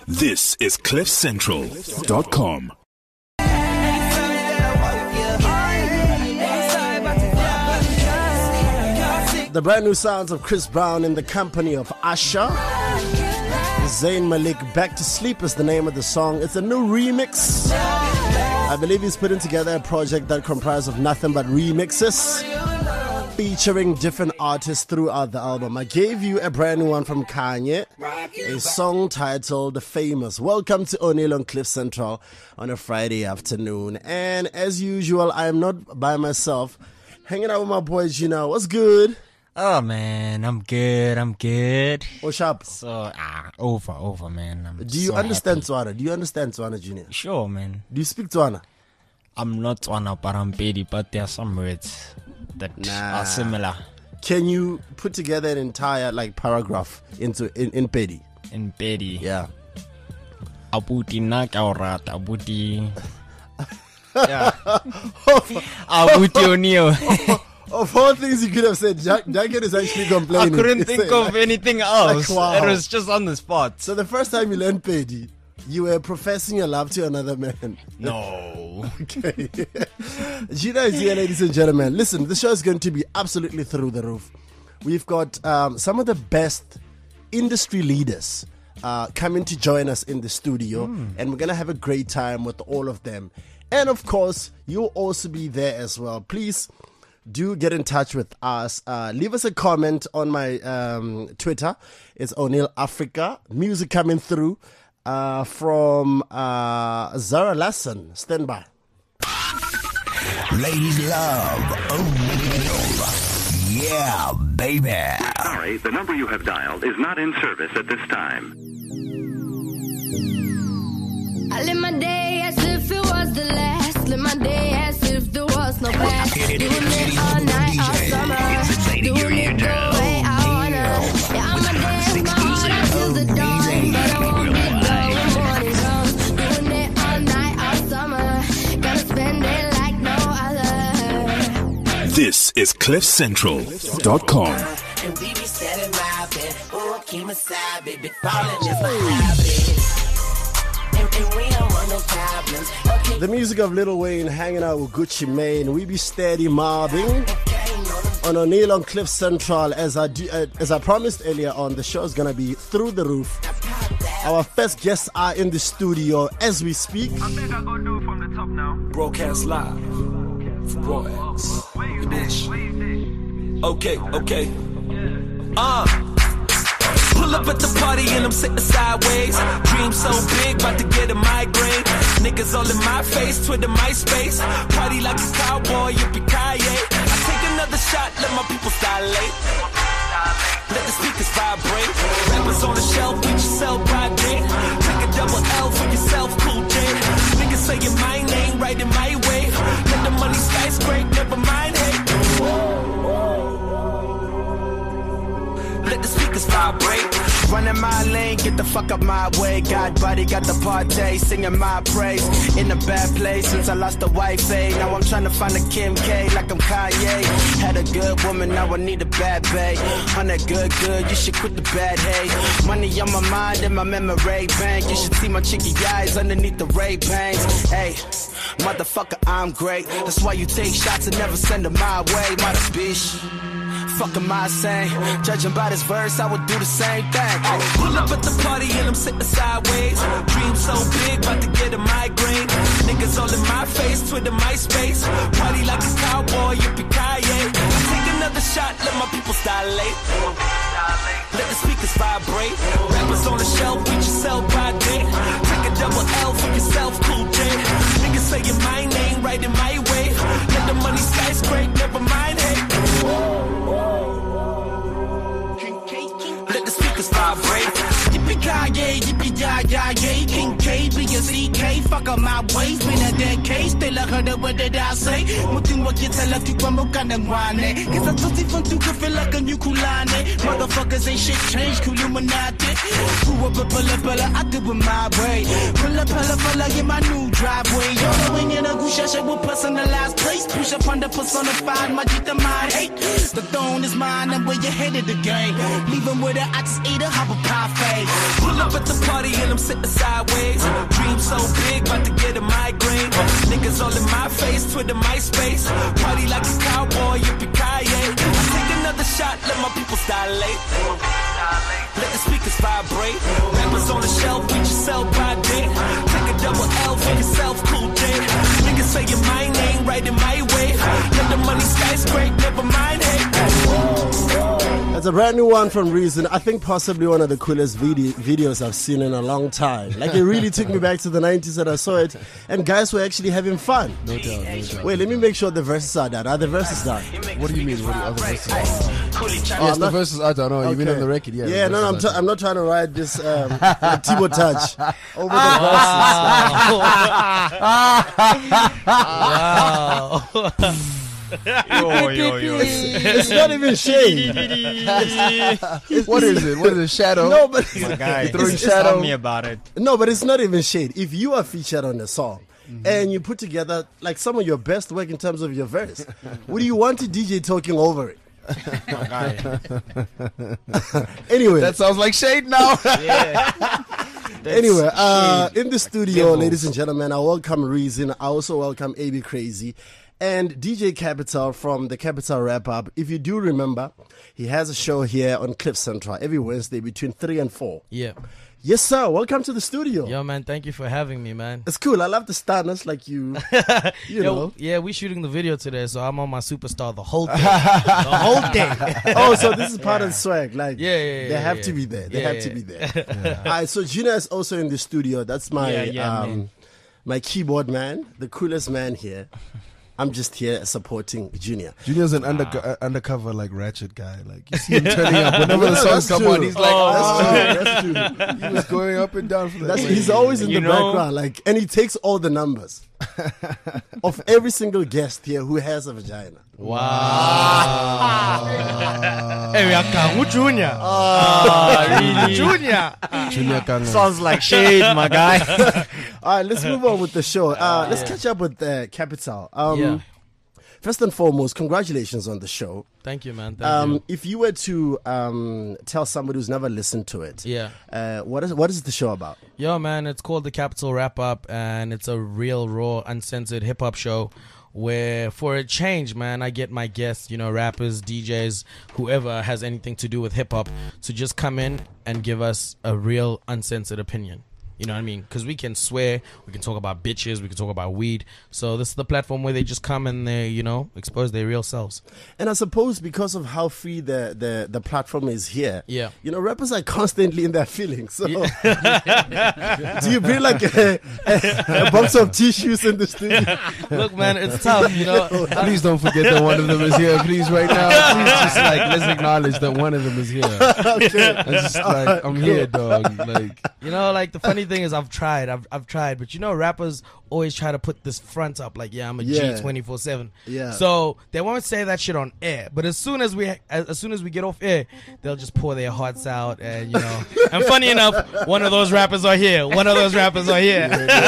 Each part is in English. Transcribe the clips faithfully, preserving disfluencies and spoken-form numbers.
This is cliff central dot com. The brand new sounds of Chris Brown in the company of Usher. Zayn Malik, Back to Sleep is the name of the song. It's a new remix. I believe he's putting together a project that comprises of nothing but remixes, featuring different artists throughout the album. I gave you a brand new one from Kanye, a song titled Famous. Welcome to O'Neill on Cliff Central on a Friday afternoon. And as usual, I am not by myself. Hanging out with my boy Gina. What's good? Oh man, I'm good, I'm good. What's up? So, ah, over, over man. I'm Do you so understand happy. Tswana? Do you understand Tswana, Junior? Sure, man. Do you speak Tswana? I'm not Tswana, but I'm Pedi, but there are some words that Nah. are similar. Can you put together an entire like paragraph into in, in Pedi? In Pedi. Yeah. Abuti na kaurat, abuti. Yeah. Abuti O'Neill. Of all things you could have said, Jack, Jacket is actually I complaining. couldn't He's think saying, of anything else. like, wow. It was just on the spot. So the first time you learned Pedi, you were professing your love to another man. No. Okay. Gina is here, ladies and gentlemen. Listen, the show is going to be absolutely through the roof. We've got um, some of the best industry leaders uh, coming to join us in the studio, mm. and we're going to have a great time with all of them. And of course, you'll also be there as well. Please do get in touch with us. Uh, leave us a comment on my um, Twitter. It's O'Neill Africa. Music coming through uh, from uh, Zara Lasson. Stand by. Ladies love O'Neill. Yeah, baby. Sorry, the number you have dialed is not in service at this time. I live my day as if it was the last. Live my day as if there was no past. Doing it all night, all summer. Doing it the way I wanna. Yeah, I'm a day with my heart until the dawn. But I won't get done when morning comes. Doing it all night, all summer. Gotta spend it like no other. This is cliff central dot com. And we be selling my bed. Oh, keep my side, baby. Falling is my habit. The music of Lil Wayne hanging out with Gucci Mane. We be steady mobbing on O'Neill on Cliff Central. As I do, uh, as I promised earlier on, the show is gonna be through the roof. Our first guests are in the studio as we speak. I think I go do it from the top now. Broadcast live from Broadcast. Okay, okay. Uh Pull up at the party and I'm sitting sideways. Dream so big, about to get a migraine. Niggas all in my face, Twitter, MySpace. Party like a cowboy, yippee-ki-yay. I take another shot, let my people dilate. Let the speakers vibrate. Rappers on the shelf, get yourself by day. Take a double L for yourself, cool J. Niggas saying my name, right in my way. Let the money skyscrape, never mind, hey. Let the speakers vibrate. Running my lane, get the fuck up my way. God body got the party, singing my praise. In a bad place since I lost the wife, eh? Now I'm trying to find a Kim K like I'm Kanye. Had a good woman, now I need a bad bae. On that good, good, you should quit the bad hate. Money on my mind and my memory bank. You should see my cheeky eyes underneath the Ray-Bans. Hey, motherfucker, I'm great. That's why you take shots and never send them my way. Mother bitch. Fuck am I saying? Judging by this verse, I would do the same thing. Ay, pull up at the party and I'm sitting sideways. Dream so big, about to get a migraine. Niggas all in my face, Twitter, MySpace. Party like a cowboy, yippee-ki-yay. I take another shot, let my people dilate. Let the speakers vibrate. Rappers on the shelf, get yourself by day. Take a double L for yourself, cool J. Niggas saying my name, right in my way. Let the money skyscrape, never mind, hey. Let the speakers vibrate. Yippee-ki-yay, yippee-yi-yi-yay. King K, B S E K. Fuck up my ways, been a decade. Still I heard it, what did I say? Muting what you tell us, you come up and wane. Cause I told you from two can feel like a new kulane. Motherfuckers ain't shit changed, Kuluminati. Who up a pull up, I do it my way. Pull up, pull up, pull up in my new driveway. Yo, when you're a gushasha with personalized place. Push up on the personified, my G the mind hate. The throne is mine, and where you headed the game. Leave him with it, I just ate a hop of pie. Pull up at the party and I'm sitting aside. sideways. Dream so big, about to get a migraine. Niggas all in my face, Twitter, MySpace. Party like a cowboy, yippee-ki-yay. Take another shot, let my people dilate. Let the speakers vibrate. Rappers on the shelf, beat yourself by day. Take a double L for yourself, cool J. Niggas say your mind ain't right in my way. Let the money skyscrape, never mind hate. It's a brand new one from Reason. I think possibly one of the coolest video- videos I've seen in a long time. Like, it really took me back to the nineties that I saw it. And guys were actually having fun. No doubt, no doubt. Wait, let me make sure the verses are done. Are the verses done? What do you mean? What are the other verses? Oh, Yes, I'm the not- verses are done. Oh, you mean Okay. on the record? Yeah. Yeah, the no, no, I'm, verses t- are I'm not trying to ride this um, like Tibo Touch over the verses. Yo, yo, yo. It's not even shade. done. What is it? What is it? Shadow? No, but My guy, You're throwing just shadow. tell me about it. no, but it's not even shade. If you are featured on a song Mm-hmm. and you put together like some of your best work in terms of your verse, would you want a D J talking over it? My guy. Anyway, That sounds like shade now. Anyway, uh, in the studio, Devils. ladies and gentlemen, I welcome Reason. I also welcome A B Crazy and D J Capital from the Capital Wrap Up. If you do remember, he has a show here on Cliff Central every Wednesday between three and four. Yeah. Yes, sir. Welcome to the studio. Yo, man, thank you for having me, man. It's cool. I love the starness like you. You Yo, know. yeah, we shooting the video today, so I'm on my superstar the whole day. the whole day. Oh, so this is part of the swag. Like, Yeah, yeah, yeah, they have yeah. to be there. They Yeah, have to yeah. be there. All right, so Gina is also in the studio. That's my Yeah, yeah, um, man. my keyboard man, the coolest man here. I'm just here supporting Junior. Junior's an under, uh, undercover like ratchet guy. Like you see him turning up whenever the No, songs that's come true. on. He's like, Oh, that's true. That's true. he was going up and down for that. That's, he's always in You the know- background, like, and he takes all the numbers of every single guest here who has a vagina. Hey, we are Kangu Junior. Ah, really? Junior. Junior Kanga. Sounds like shade, my guy. All right, let's move on with the show. Uh, let's catch up with uh, Capital. Um, Yeah. First and foremost, congratulations on the show. Thank you, man. Thank Um, you. if you were to um, tell somebody who's never listened to it, Yeah. uh, what is what is the show about? Yo, man, it's called the Capital Wrap Up, and it's a real, raw, uncensored hip hop show where, for a change, man, I get my guests, you know, rappers, D Js, whoever has anything to do with hip hop, to just come in and give us a real, uncensored opinion. You know what I mean? Because we can swear, we can talk about bitches, we can talk about weed. So this is the platform where they just come and they, you know, expose their real selves. And I suppose because of how free the, the, the platform is here, Yeah. you know, rappers are constantly in their feelings. So, do you bring like a, a, a box of tissues in the studio? Look, man, it's tough, you know. Please don't forget that one of them is here. Please, right now, please just like let's acknowledge that one of them is here. It's just like I'm here, dog. Like You know, like the funny thing is, I've tried, I've I've tried, but you know, rappers always try to put this front up, like, yeah, I'm a Yeah. G twenty four seven. Yeah. So they won't say that shit on air, but as soon as we as, as soon as we get off air, they'll just pour their hearts out, and you know. And funny enough, one of those rappers are here. One of those rappers are here.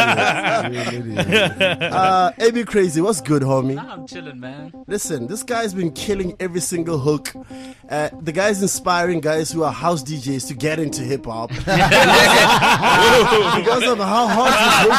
Uh, A B Crazy, what's good, homie? I'm chilling, man. Listen, this guy's been killing every single hook. Uh, the guy's inspiring guys who are house D Js to get into hip hop because of how hard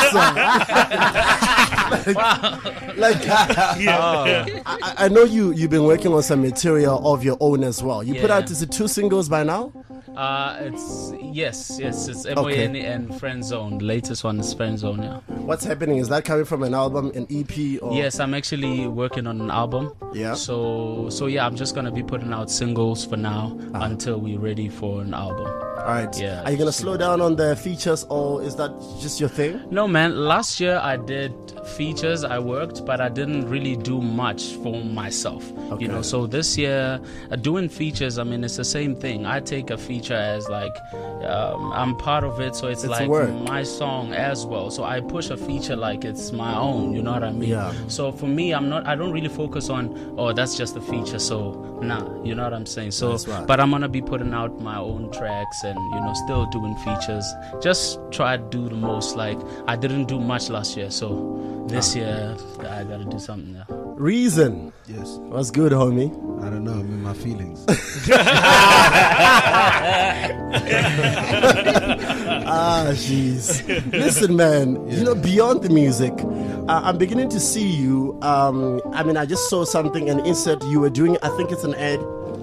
his hooks are. like, like I, I know you you've been working on some material of your own as well. You put Yeah. out is it two singles by now? Uh, it's yes, yes, it's M O N and Friend Zone. The latest one is Friend Zone. Yeah. What's happening? Is that coming from an album, an E P, or Yes, I'm actually working on an album. Yeah. So, so yeah, I'm just gonna be putting out singles for now until we're ready for an album. All right. Yeah. Are you gonna slow down on the features, or is that just your thing? No, man. Last year I did features. I worked, but I didn't really do much for myself. Okay. You know. So this year, uh, doing features. I mean, it's the same thing. I take a feature as like um, I'm part of it, so it's, It's a like work. my song as well. So I push a feature like it's my own. You know what I mean? Yeah. So for me, I'm not. I don't really focus on. Oh, that's just a feature. So nah. You know what I'm saying? So, That's right. but I'm gonna be putting out my own tracks and you know still doing features. Just try to do the most. Like I didn't do much last year, so this year I gotta do something now. Reason. yes, What's good, homie? I don't know. I'm in my feelings. Ah, jeez. Listen, man, you know, beyond the music, uh, I'm beginning to see you. Um, I mean, I just saw something, an insert you were doing. I think it's an ad.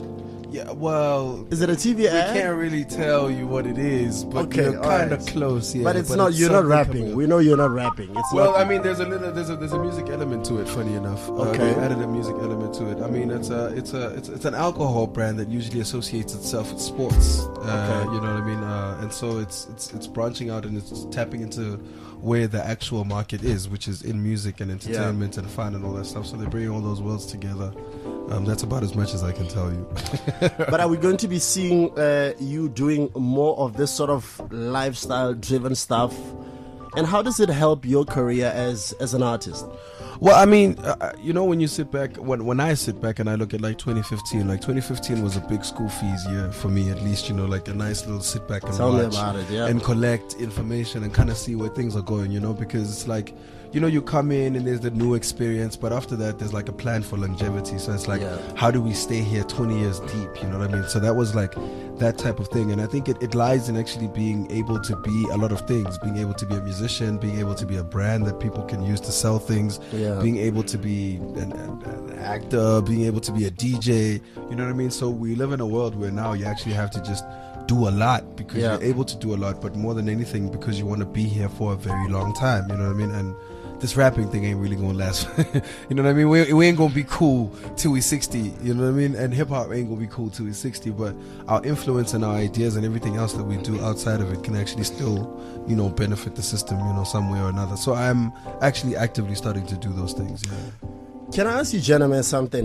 Yeah, well, is it a T V ad? We can't really tell you what it is, but okay, you're kind of right. close. Yeah, but it's but not. It's you're not rapping. We know you're not rapping. It's well, not I mean, there's a little, there's a there's a music element to it. Funny enough, okay, uh, we added a music element to it. I mean, it's a it's a it's, it's an alcohol brand that usually associates itself with sports. Uh, okay, you know what I mean, uh, and so it's it's it's branching out and it's tapping into where the actual market is, which is in music and entertainment yeah. and fun and all that stuff. So they're bringing all those worlds together. Um, that's about as much as I can tell you. But are we going to be seeing uh, you doing more of this sort of lifestyle-driven stuff? And how does it help your career as as an artist? Well, I mean, uh, you know, when you sit back, when when I sit back and I look at like twenty fifteen, like twenty fifteen was a big school fees year for me, at least, you know, like a nice little sit back and Tell watch me about it, yeah. and collect information and kind of see where things are going, you know, because it's like, you know, you come in and there's the new experience, but after that, there's like a plan for longevity. So it's like, yeah. how do we stay here twenty years deep? You know what I mean? So that was like that type of thing. And I think it, it lies in actually being able to be a lot of things, being able to be a musician, being able to be a brand that people can use to sell things, yeah. being able to be an, an actor, being able to be a D J. You know what I mean? So we live in a world where now you actually have to just do a lot because yeah. you're able to do a lot, but more than anything because you want to be here for a very long time. You know what I mean? And this rapping thing ain't really gonna last. You know what I mean? We, we ain't gonna be cool till we sixty. You know what I mean? And hip hop ain't gonna be cool till we sixty. But our influence and our ideas and everything else that we do outside of it can actually still, you know, benefit the system, you know, some way or another. So I'm actually actively starting to do those things. Yeah. Can I ask you, gentlemen, something?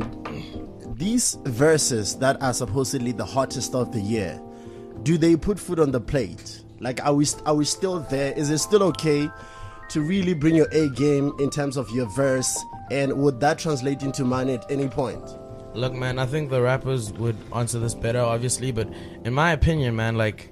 These verses that are supposedly the hottest of the year, do they put food on the plate? Like, are we are we still there? Is it still okay to really bring your A game in terms of your verse, and would that translate into money at any point? Look, man, I think the rappers would answer this better, obviously, but in my opinion, man, like,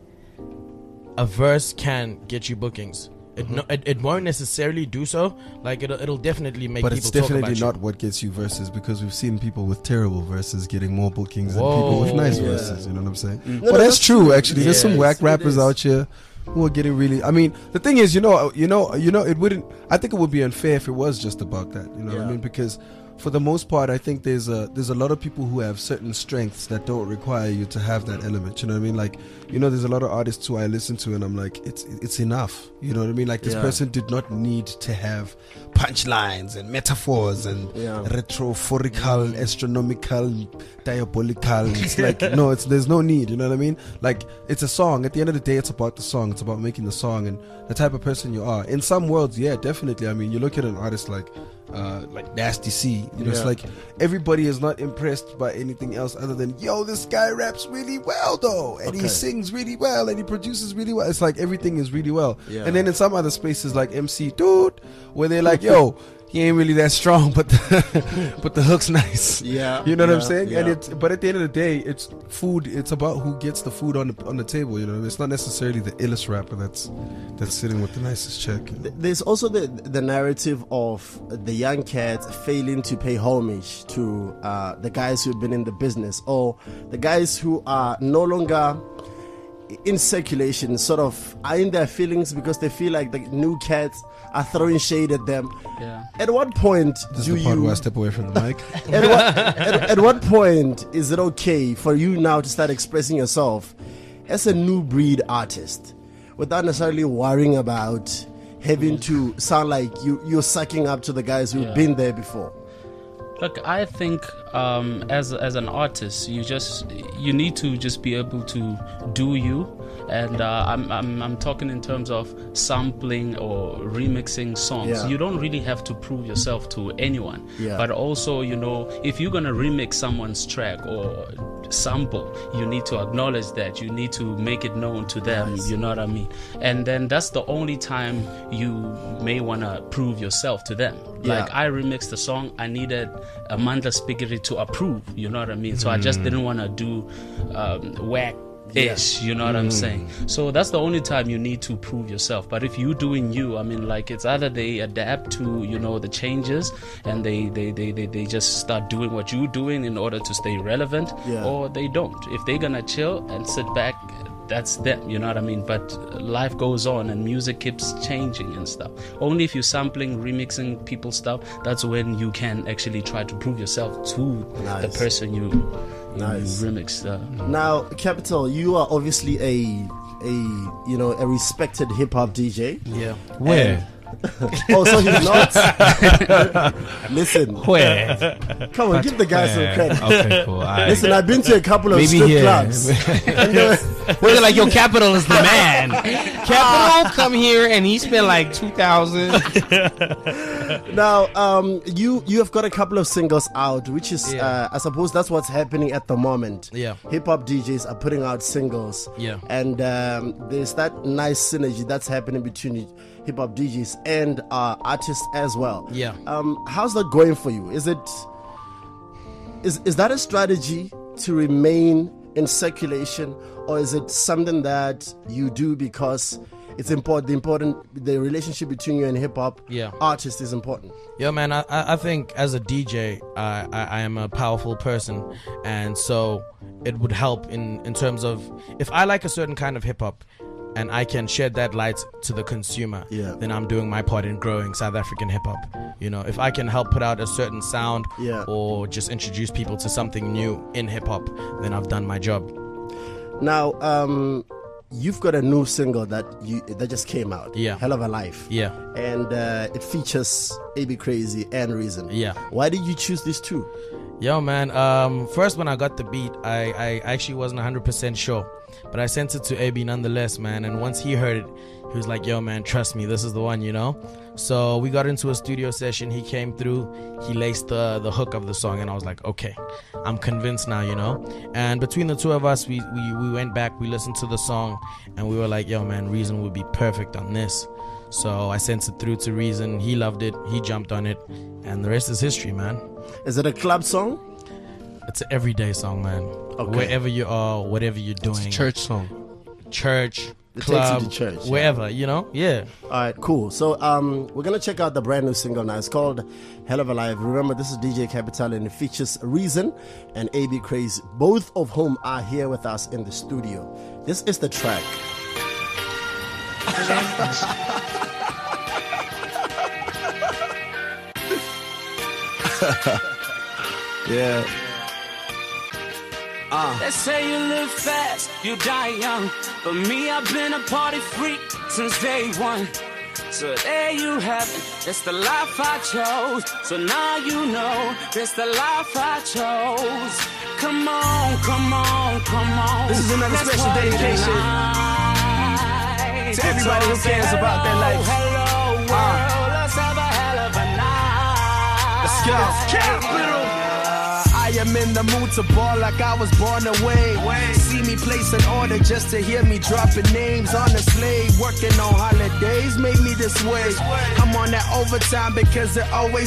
a verse can get you bookings. It, mm-hmm. no, it it won't necessarily do so. Like, it'll, it'll definitely make but people talk about But it's definitely not you. what gets you verses, because we've seen people with terrible verses getting more bookings Whoa, than people with nice yeah. verses. You know what I'm saying? Mm-hmm. Well, no, that's, that's true, true. actually. Yeah, There's some whack rappers out here who are getting really. I mean, the thing is, you know, you know, you know, it wouldn't. I think it would be unfair if it was just about that. You know yeah. what I mean? Because for the most part, I think there's a there's a lot of people who have certain strengths that don't require you to have that element. You know what I mean? Like, you know, there's a lot of artists who I listen to, and I'm like, it's it's enough. You know what I mean? Like, this yeah. person did not need to have punchlines and metaphors and yeah. retrophorical, astronomical, diabolical. It's like, no, it's there's no need. You know what I mean? Like, it's a song. At the end of the day, it's about the song. It's about making the song and the type of person you are. In some worlds, yeah, definitely. I mean, you look at an artist like uh, like Nasty C. You know, yeah. it's like everybody is not impressed by anything else other than, yo, this guy raps really well though, and okay. he sings really well, and he produces really well. It's like everything is really well. Yeah. And then in some other spaces like M C Dude, where they're like, yo, he ain't really that strong, but the, but the hook's nice. Yeah, you know yeah, what I'm saying. yeah. And it's but at the end of the day, it's food. It's about who gets the food on the on the table. You know, it's not necessarily the illest rapper that's that's sitting with the nicest check. You know? There's also the the narrative of the young cats failing to pay homage to uh, the guys who've been in the business, or the guys who are no longer in circulation, sort of are in their feelings because they feel like the new cats are throwing shade at them. Yeah. At what point this do is the part you where I step away from the mic? at, what, at, at what point is it okay for you now to start expressing yourself as a new breed artist without necessarily worrying about having to sound like you, you're sucking up to the guys who've yeah. been there before? Look, I think um, as as an artist, you just you need to just be able to do you, and uh, I'm, I'm I'm talking in terms of sampling or remixing songs. Yeah. You don't really have to prove yourself to anyone, yeah. but also, you know, if you're gonna remix someone's track or sample, you need to acknowledge that. You need to make it known to them. Nice. You know what I mean? And then that's the only time you may wanna prove yourself to them. Yeah. Like, I remixed the song, I needed Amanda Spiggery to approve, you know what I mean? So mm. I just didn't want to do um, whack ish, yeah. you know what mm. I'm saying? So that's the only time you need to prove yourself. But if you doing you, I mean, like, it's either they adapt to, you know, the changes, and they they, they, they, they just start doing what you're doing in order to stay relevant, yeah. or they don't. If they're gonna chill and sit back, that's them, you know what I mean? But life goes on and music keeps changing and stuff. Only if you're sampling, remixing people's stuff, that's when you can actually try to prove yourself to Nice. the person you, you Nice. remix. Uh, Now, Capital, you are obviously a a you know a respected hip hop D J. Yeah. Where? Oh, so he's not? Listen. Where? Come on, give the guy some Where? credit. Okay, cool. All right. Listen, I've been to a couple of Maybe strip here. clubs. And, uh, We're like, yo, Capital is the man. Capital come here and he spent like two thousand. now, um, you you have got a couple of singles out, which is, Yeah. uh, I suppose, that's what's happening at the moment. Yeah. Hip hop D Js are putting out singles. Yeah. And um, there's that nice synergy that's happening between hip hop D Js and uh, artists as well. Yeah. Um, how's that going for you? Is it is is that a strategy to remain in circulation, or is it something that you do because it's important? The important the relationship between you and hip hop Yeah. artist is important. Yeah, man, I, I I think as a D J, I, I, I am a powerful person. And so it would help in, in terms of if I like a certain kind of hip hop and I can shed that light to the consumer, Yeah. then I'm doing my part in growing South African hip hop. You know, if I can help put out a certain sound Yeah. or just introduce people to something new in hip hop, then I've done my job. Now, um, you've got a new single that you that just came out. Yeah. Hell of a Life. Yeah. And uh, it features A B Crazy and Reason. Yeah. Why did you choose these two? Yo, man, um, first when I got the beat, I, I actually wasn't one hundred percent sure. But I sent it to A B nonetheless, man. And once he heard it, he was like, yo, man, trust me, this is the one, you know? So we got into a studio session. He came through. He laced the, the hook of the song. And I was like, okay, I'm convinced now, you know? And between the two of us, we, we, we went back. We listened to the song. And we were like, yo, man, Reason would be perfect on this. So I sent it through to Reason. He loved it. He jumped on it. And the rest is history, man. Is it a club song? It's an everyday song, man. Okay. Wherever you are, whatever you're doing. Church song. Church, It club, takes you to church, yeah. wherever, you know? Yeah. All right, cool. So um, we're going to check out the brand new single now. It's called Hell of a Life. Remember, this is D J Capital and it features Reason and A B Crazy, both of whom are here with us in the studio. This is the track. Yeah. Uh. They say you live fast, you die young. But me, I've been a party freak since day one. So there you have it, that's the life I chose. So now you know, that's the life I chose. Come on, come on, come on. This is another Let's special party dedication tonight. to everybody who cares Hello, about their life. Hello, world, Uh. let's have a hell of a night. Let's go. Capital. I am in the mood to ball like I was born away. See me place an order just to hear me dropping names. Honestly, working on holidays made me this way. I'm on that overtime because it always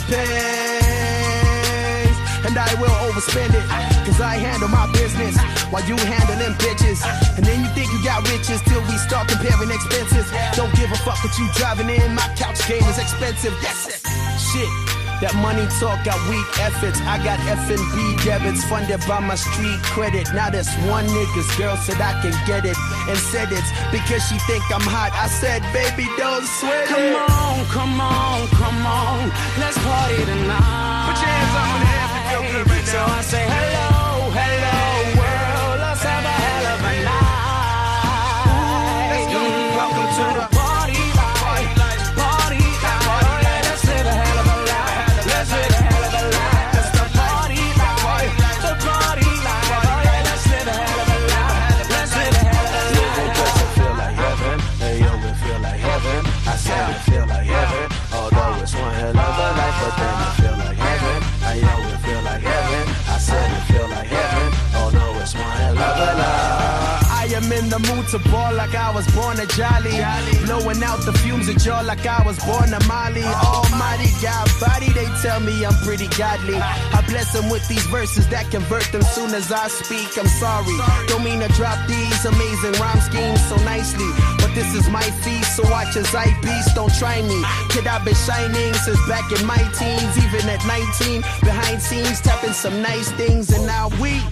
overpays. And I will overspend it, cause I handle my business while you handling bitches. And then you think you got riches till we start comparing expenses. Don't give a fuck what you driving in, my couch game is expensive. That's it. Shit. That money talk got weak efforts. I got F and B debits funded by my street credit. Now this one nigga's girl said I can get it and said it's because she think I'm hot. I said, baby, don't sweat Come it. on, come on, come on. Let's party tonight. Put your hands up in the air if you feel good right So now. I say hello, hello, world. Let's have a hell of a night. Let's go. Welcome to the party life. Party life. Let's live a hell of a life. Let's live a hell of a life. It's the party life. The party life. Let's live a hell of a life. Let's live a hell of a life. Does it feel like heaven? Hey, yo, it feel like heaven. I said it feel like heaven. Although it's one hell of a life, but then it feel like heaven. Hey, yo, it feel like heaven. I said it feel like heaven. Although it's one hell of a life. I am in the mood to ball like I was born a jolly. Blowing out the fumes of joy like I was born a Molly. Almighty God body, they tell me I'm pretty godly. I bless them with these verses that convert them soon as I speak. I'm sorry, don't mean to drop these amazing rhyme schemes so nicely, but this is my feast, so watch as I beast. Don't try me, kid, I've been shining since back in my teens. Even at nineteen, behind scenes, tapping some nice things, and now we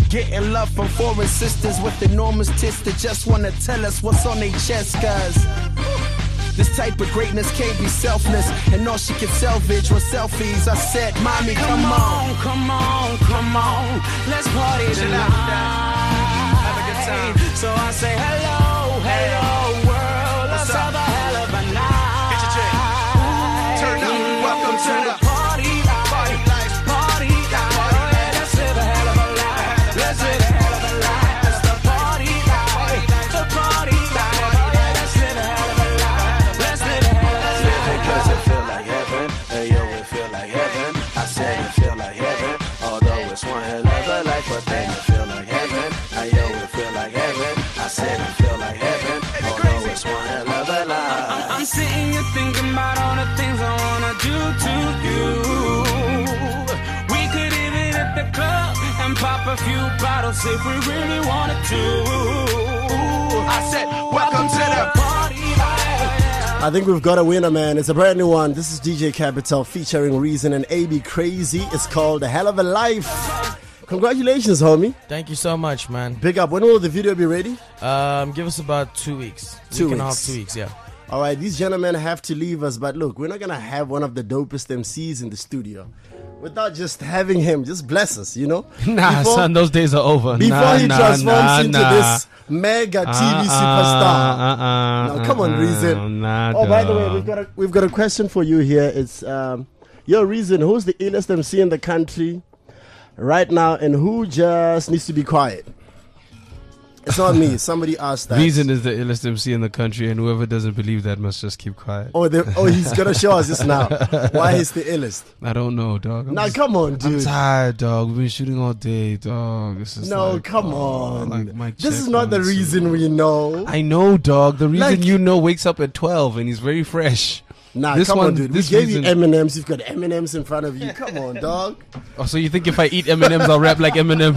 Getting love from foreign sisters with enormous tits that just wanna tell us what's on their chest, cuz this type of greatness can't be selfless, and all she can salvage was selfies. I said, mommy, come, come on, come on, come on, let's party tonight. Have a good time. So I say hello, hello world, let's have a hell of a night. Get your chick. Turn up, welcome to the party life, party life, party life. Oh yeah, let's live a hell of a life. Let's live a hell of a life. It's the party life, the party life. Oh yeah, let's live a hell of a life. Let's live a hell of a life. Because it feel like heaven, hey yo, it feel like heaven. I said it feel like heaven, although it's one hell of a life, but then it feel like heaven. Hey yo, it feel like heaven. I said it feel like heaven, although it's one hell of a life. I'm, I'm sitting here thinking about all the things I wanna do to you. We could even hit the club and pop a few bottles if we really wanted to. I said, welcome to the party life. I think we've got a winner, man. It's a brand new one. This is D J Capital featuring Reason and A B Crazy. It's called A Hell of a Life. Congratulations, homie. Thank you so much, man. Big up. When will the video be ready? Um, give us about two weeks. Two Week weeks. and a half, two weeks, yeah. All right, these gentlemen have to leave us, but look, we're not going to have one of the dopest M Cs in the studio without just having him. Just bless us, you know? Nah, before, son, those days are over. Before nah, he nah, transforms nah, into nah. this mega T V uh, superstar. Uh, uh, now, come on, uh, Reason. Nah, oh, by the way, dog. we've got a, we've got a question for you here. It's, um, yo, Reason, who's the illest M C in the country right now, and who just needs to be quiet? It's not me. Somebody asked that. Reason is the illest M C in the country, and whoever doesn't believe that must just keep quiet. Oh, oh he's going to show us this now. Why he's the illest? I don't know, dog. I'm now, just, come on, dude. I'm tired, dog. We've been shooting all day, dog. This is no, like, come oh, on. Like Mike this Check is not the one, reason two. we know. I know, dog. The reason Like- you know wakes up at twelve and he's very fresh. Nah, This come one- on, dude. We this gave reason- you M and M's. You've got M and M's in front of you. Come on, dog. Oh, so you think if I eat M and M's, I'll rap like Eminem?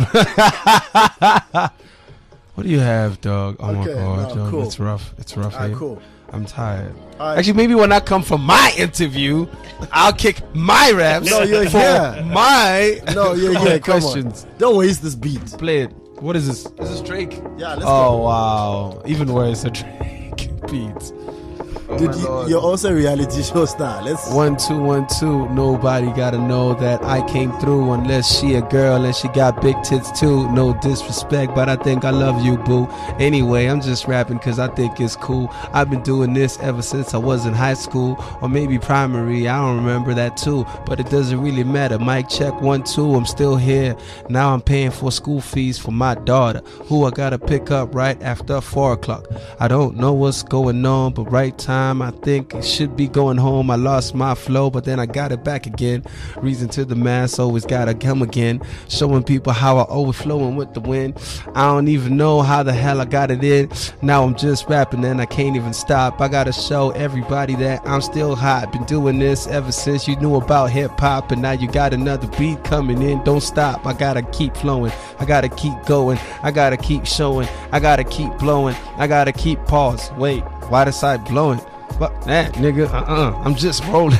What do you have, dog? Oh Okay, my god, no, dog. cool. It's rough. It's rough. Alright, eh? cool. I'm tired. Alright. Actually, maybe when I come for my interview, I'll kick my raps. No, you're for here. My No, you're here. Come questions. on. Don't waste this beat. Play it. What is this? Is this Drake? Yeah, let's oh go. wow, even worse, a Drake beat. Oh, Dude, my you, Lord. you're also a reality show star. Let's. One, two, one, two. Nobody gotta know that I came through unless she a girl and she got big tits too. No disrespect, but I think I love you, boo. Anyway, I'm just rapping cause I think it's cool. I've been doing this ever since I was in high school or maybe primary. I don't remember that too, but it doesn't really matter. Mic check one, two. I'm still here. Now I'm paying for school fees for my daughter, who I gotta pick up right after four o'clock. I don't know what's going on, but right time I think it should be going home. I lost my flow, but then I got it back again. Reason to the mass, always gotta come again. Showing people how I overflowing with the wind. I don't even know how the hell I got it in. Now I'm just rapping and I can't even stop. I gotta show everybody that I'm still hot. Been doing this ever since you knew about hip hop, and now you got another beat coming in. Don't stop. I gotta keep flowing. I gotta keep going. I gotta keep showing. I gotta keep blowing. I gotta keep pause. Wait, why the side blowing? But that nigga, uh-uh, I'm just rolling.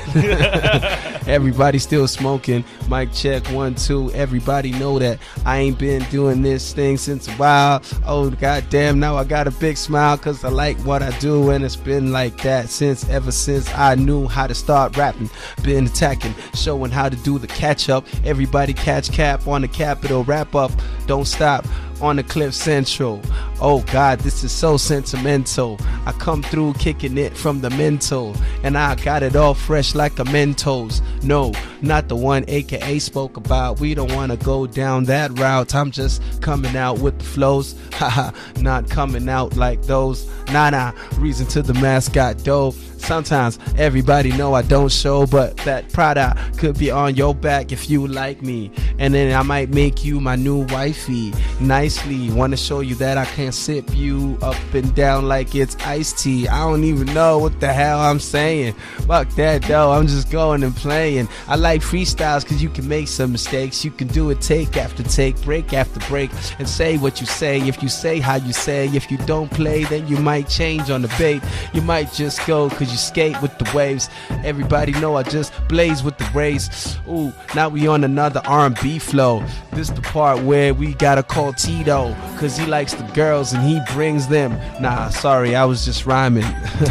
Everybody still smoking. Mic check one, two. Everybody know that I ain't been doing this thing since a while. Oh goddamn, now I got a big smile cause I like what I do, and it's been like that since ever since I knew how to start rapping. Been attacking, showing how to do the catch up. Everybody catch cap on the Capitol, wrap up. Don't stop on the Cliff Central. Oh God, this is so sentimental. I come through kicking it from the mental, and I got it all fresh like a Mentos. No, not the one A K A spoke about. We don't wanna go down that route. I'm just coming out with the flows. Haha, not coming out like those. Nah nah, reason to the mascot dough. Sometimes everybody know I don't show, but that Prada could be on your back if you like me, and then I might make you my new wifey. Nicely, wanna show you that I can can't sip you up and down like it's iced tea. I don't even know what the hell I'm saying. Fuck that though, I'm just going and playing. I like freestyles cause you can make some mistakes. You can do it take after take, break after break, and say what you say. If you say how you say, if you don't play, then you might change on the bait. You might just go cause you skate with the waves. Everybody know I just blaze with the rays. Ooh, now we on another R and B flow. This the part where we gotta call Tito, cause he likes the girls and he brings them. Nah, sorry, I was just rhyming.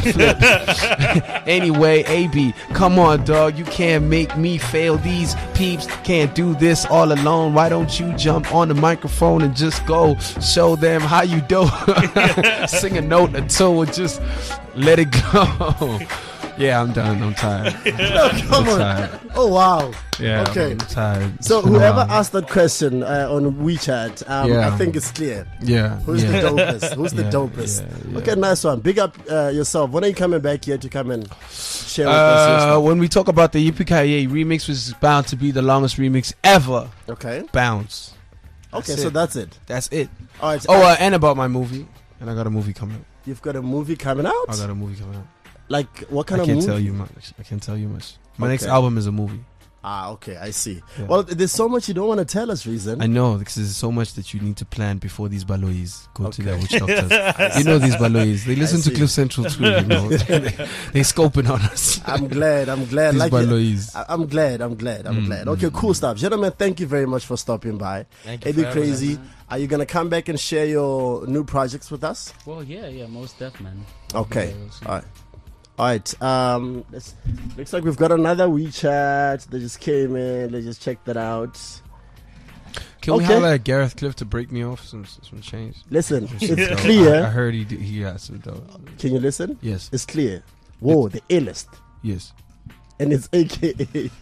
Anyway, A B, come on dog, you can't make me fail. These peeps can't do this all alone. Why don't you jump on the microphone and just go show them how you do? Sing a note or two and just let it go. Yeah, I'm done. I'm tired. No, come I'm on. tired. Oh, wow. Yeah, okay. I'm tired. So It's been a whoever while. asked that question uh, on WeChat, um, Yeah. I think it's clear. Yeah, Who's yeah. the dopest? Who's the Yeah, dopest? yeah, yeah. Okay, nice one. Big up uh, yourself. When are you coming back here to come and share with us your Uh, stuff? when we talk about the Yippee remix, which is bound to be the longest remix ever. Okay. Bounce. Okay, That's so it. that's it. That's it. All right. Oh, uh, and about my movie. And I got a movie coming out. You've got a movie coming out? I got a movie coming out. Like, what kind I of can't movie? tell you much. I can't tell you much. My next Okay. album is a movie. Ah, okay, I see. Yeah. Well, there's so much you don't want to tell us, Reason. I know, because there's so much that you need to plan before these balois go to their Okay. witch doctors. I You know see. these balois. They listen I to see. Cliff Central too, you know. they, they scoping on us. I'm glad. I'm glad. These like balois. I- I'm glad. I'm glad. I'm Mm, glad. Okay, cool stuff, gentlemen. Thank you very much for stopping by. Thank you It'd be for having crazy. us, man. Are you gonna come back and share your new projects with us? Well, yeah, yeah, most def, man. Okay. Yeah, we'll see. All right. All right. Um, let's, looks like we've got another WeChat. They just came in. They just checked that out. Can we Okay. have like Gareth Cliff to break me off some some change? Listen, Some it's dough. clear. I, I heard he did, he got some dough. Can you listen? Yes. It's clear. Whoa, the illest. Yes. And it's A K A.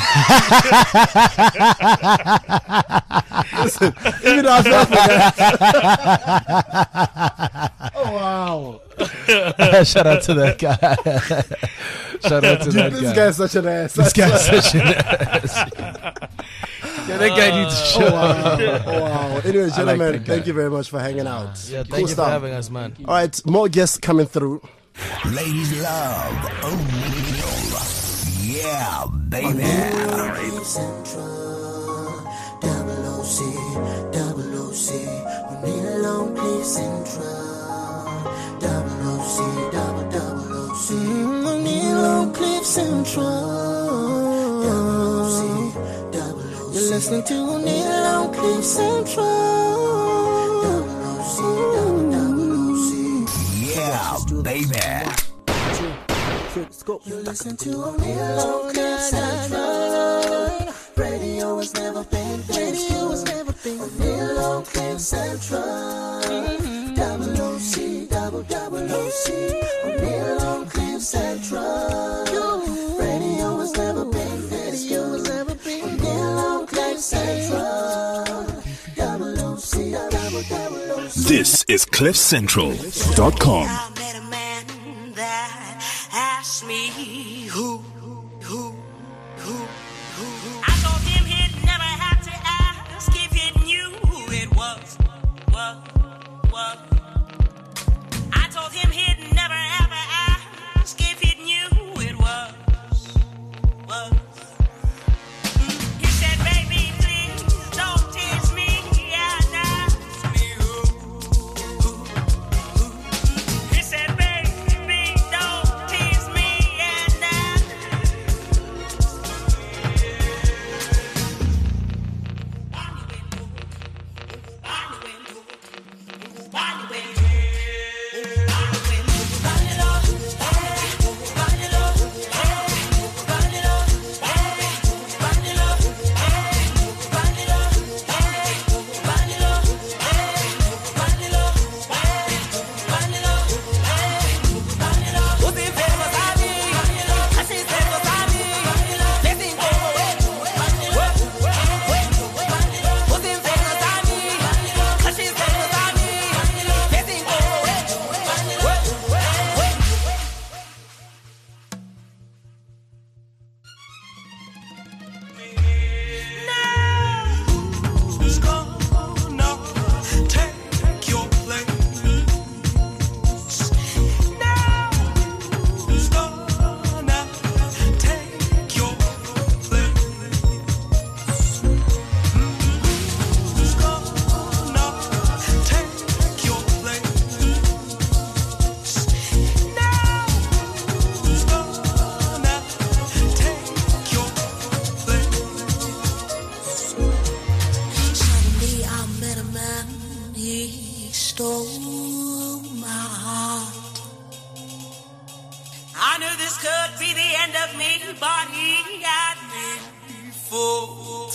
Listen, even though I fell for that. Oh, wow. Shout out to that guy. Shout out to Dude, that this guy. guy's such an ass. This guy's such an ass. Yeah, that guy needs to show. Oh, wow. Oh, wow. Anyway, I like gentlemen, that guy. thank you very much for hanging out. Yeah, thank Cool you stuff. for having us, man. All right, more guests coming through. Ladies love O'Neal. Yeah, baby. Double O C, double O C, we need a long Cliff Central. Double O C, double double O C, we need a long Cliff Central. Double O C, double O C, you're listening to we need a long Cliff Central. Double O C, double double O C, Yeah, baby. you're listening to only a long Cliff Central. Radio has never been, radio has never been only a long Cliff Central. Double O C, double double O C, only a long Cliff Central. Radio has never been, radio has never been only a long Cliff Central. Double O C, double double O C. This is cliff central dot com. I met a man that asked me who, who, who, who. I told him he'd never have to ask if he knew who it was, was, was. I told him he'd never ever ask if he knew who it was, was. He said, baby, please don't tease me and ask me who, who, who. He said, baby, don't tease me and ask this could be the end of me, but he got me fooled.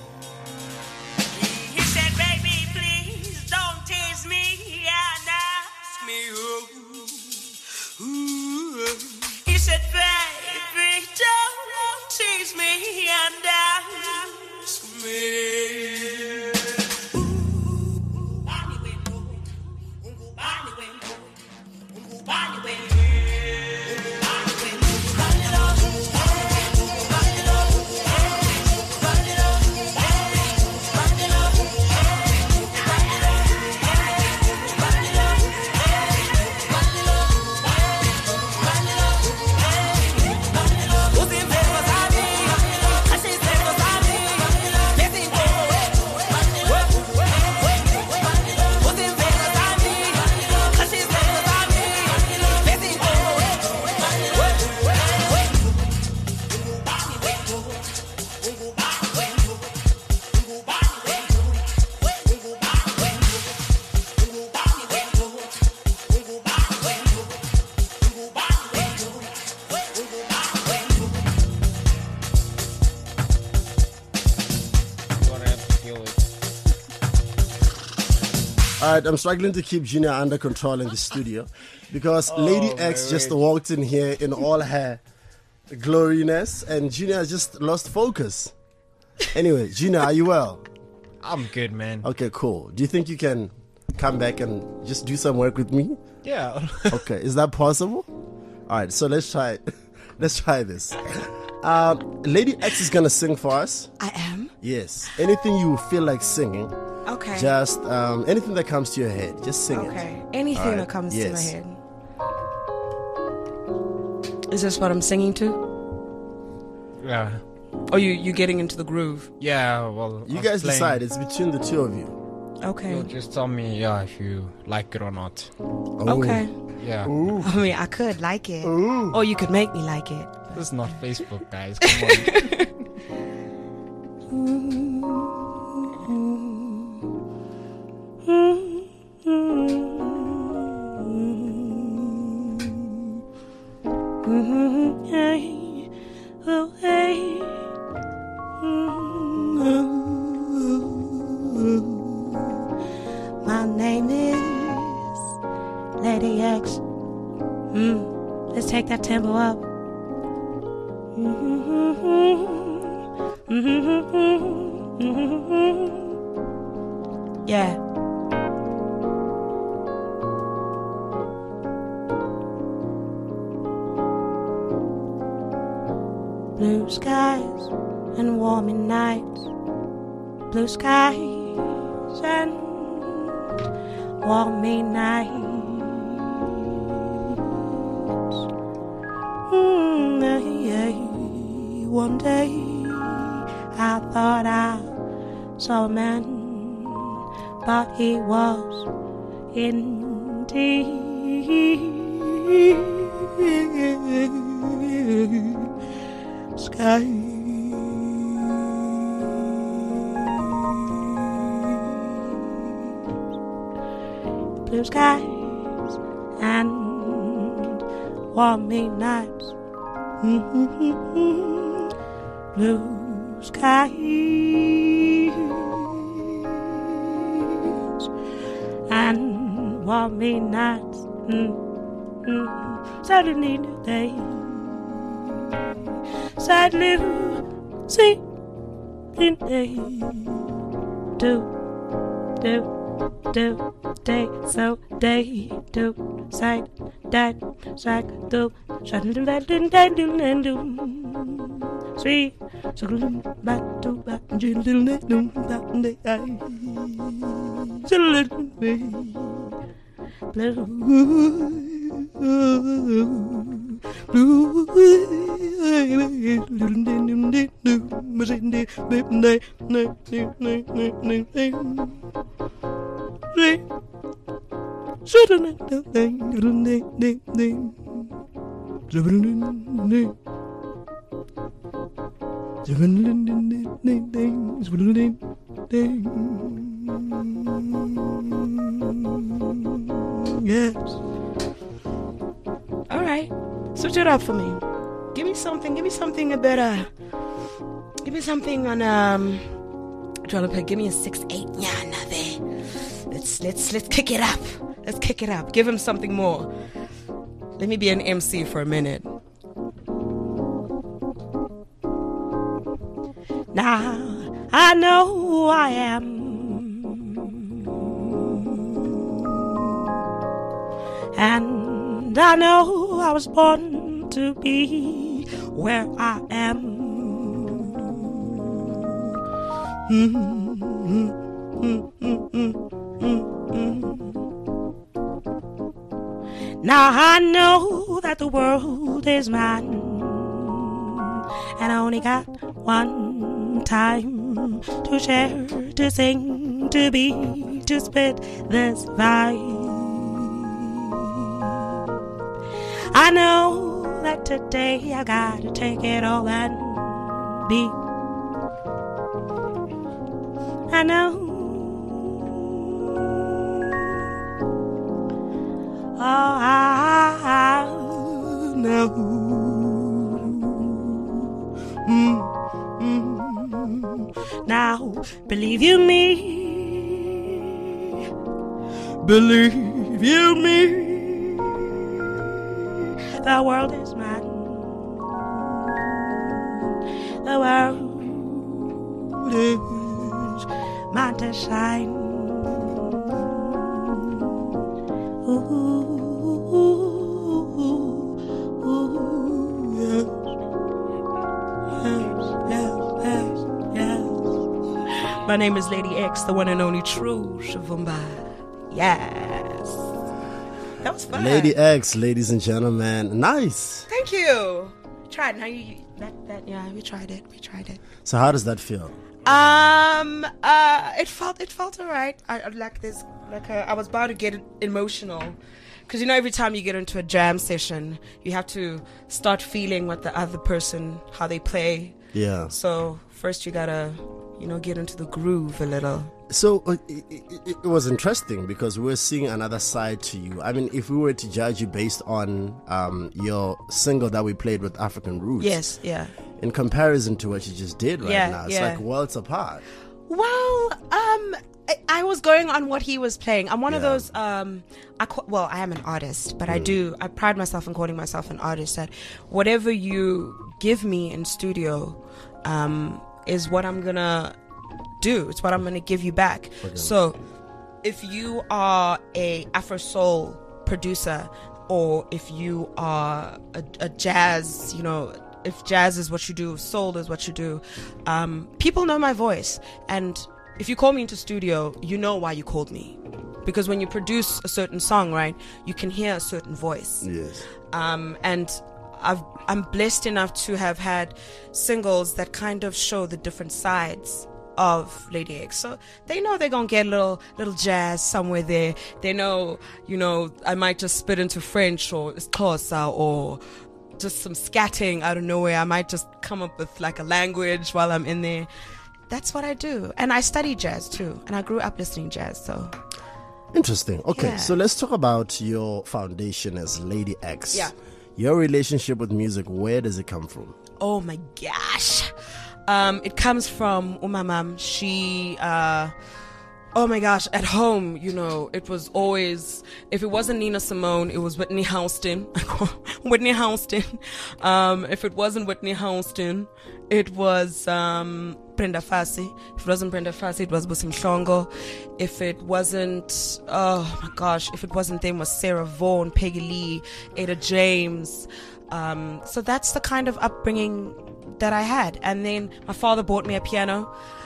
He said, baby, please don't tease me and ask me who. Ooh. He said, baby, don't tease me and ask me. All right, I'm struggling to keep Junior under control in the studio because oh, Lady X just wait. walked in here in all her gloriness and Junior has just lost focus. Anyway, Junior, are you well? I'm good, man. Okay, cool. Do you think you can come back and just do some work with me? Yeah. Okay, is that possible? All right, so let's try it. Let's try this. Um, Lady X is going to sing for us. I am? Yes. Anything you feel like singing. Okay. Just um, anything that comes to your head. Just sing okay. it. Okay. Anything right. that comes yes. to my head. Is this what I'm singing to? Yeah. Oh, you you getting into the groove? Yeah, well... You guys playing. decide. It's between the two of you. Okay. You'll just tell me, yeah, if you like it or not. Oh. Okay. Yeah. Ooh. I mean, I could like it. Ooh. Or you could make me like it. This is not Facebook, guys. Come on. My name is Lady X. Mm. Let's take that tempo up. Yeah. Blue skies and warmy nights. Blue skies and warmy nights. Mm, yeah, yeah. One day I thought I saw a man, but he was indeed sky. Blue skies and warmy nights. Mm-hmm. Blue skies and warmy nights. Mm-hmm. Suddenly they sadly see in day do do do day so day do side that side do suddenly that didn't that didn't do sweet so back to back little little that day I so little me blue blue Yes. All right. Switch it up for me. Give me something. Give me something a better. Give me something on um. Trying to play. Give me a six eight. Yeah, nah, there. Let's let's let's kick it up. Let's kick it up. Give him something more. Let me be an M C for a minute. Now I know who I am. And I know I was born to be where I am. Mm-hmm. Mm-hmm. Mm-hmm. Now I know that the world is mine, and I only got one time to share, to sing, to be, to spit this vibe. I know that today I gotta take it all and be. I know. Oh, I, I know. Mm, mm. Now, believe you me, believe you me, the world is mine. The world is mine to shine. Ooh, ooh, ooh, yes. Yes, yes, yes, yes. My name is Lady X, the one and only true Shavumba. Yes. That was fun. Lady X, ladies and gentlemen. Nice. Thank you. Tried. Now you that that yeah, we tried it. We tried it. So how does that feel? Um. Uh. It felt. It felt alright. I I like this. Like a, I was about to get emotional, because you know every time you get into a jam session, you have to start feeling what the other person, how they play. Yeah. So first you gotta, you know, get into the groove a little. So uh, it, it, it was interesting because we're seeing another side to you. I mean, if we were to judge you based on um, your single that we played with African Roots, yes, yeah, in comparison to what you just did right yeah, now, it's yeah. like worlds apart. Well, um, I, I was going on what he was playing. I'm one of Yeah. those. Um, I ca- well, I am an artist, but I do. I pride myself in calling myself an artist. That whatever you give me in studio, um, is what I'm gonna do. It's what I'm gonna give you back. Okay. So, if you are a Afro soul producer, or if you are a, a jazz, you know, if jazz is what you do, soul is what you do, um, people know my voice. And if you call me into studio, you know why you called me. Because when you produce a certain song, right, you can hear a certain voice. Yes. Um, and I've, I'm blessed enough to have had singles that kind of show the different sides of Lady X. So they know they're gonna get a little little jazz somewhere there. They know, you know, I might just spit into French or Xhosa or just some scatting out of nowhere. I might just come up with like a language while I'm in there. That's what I do. And I study jazz too. And I grew up listening jazz, so. Interesting. Okay, Yeah. so let's talk about your foundation as Lady X. Yeah. Your relationship with music, where does it come from? Oh my gosh. Um, it comes from Umamam. She, uh, oh my gosh, at home, you know, it was always, if it wasn't Nina Simone, it was Whitney Houston. Whitney Houston. Um, if it wasn't Whitney Houston, it was um, Brenda Fassie. If it wasn't Brenda Fassie, it was Busim Shongo. If it wasn't, oh my gosh, if it wasn't them, it was Sarah Vaughan, Peggy Lee, Ada James. Um, so that's the kind of upbringing that I had. And then my father bought me a piano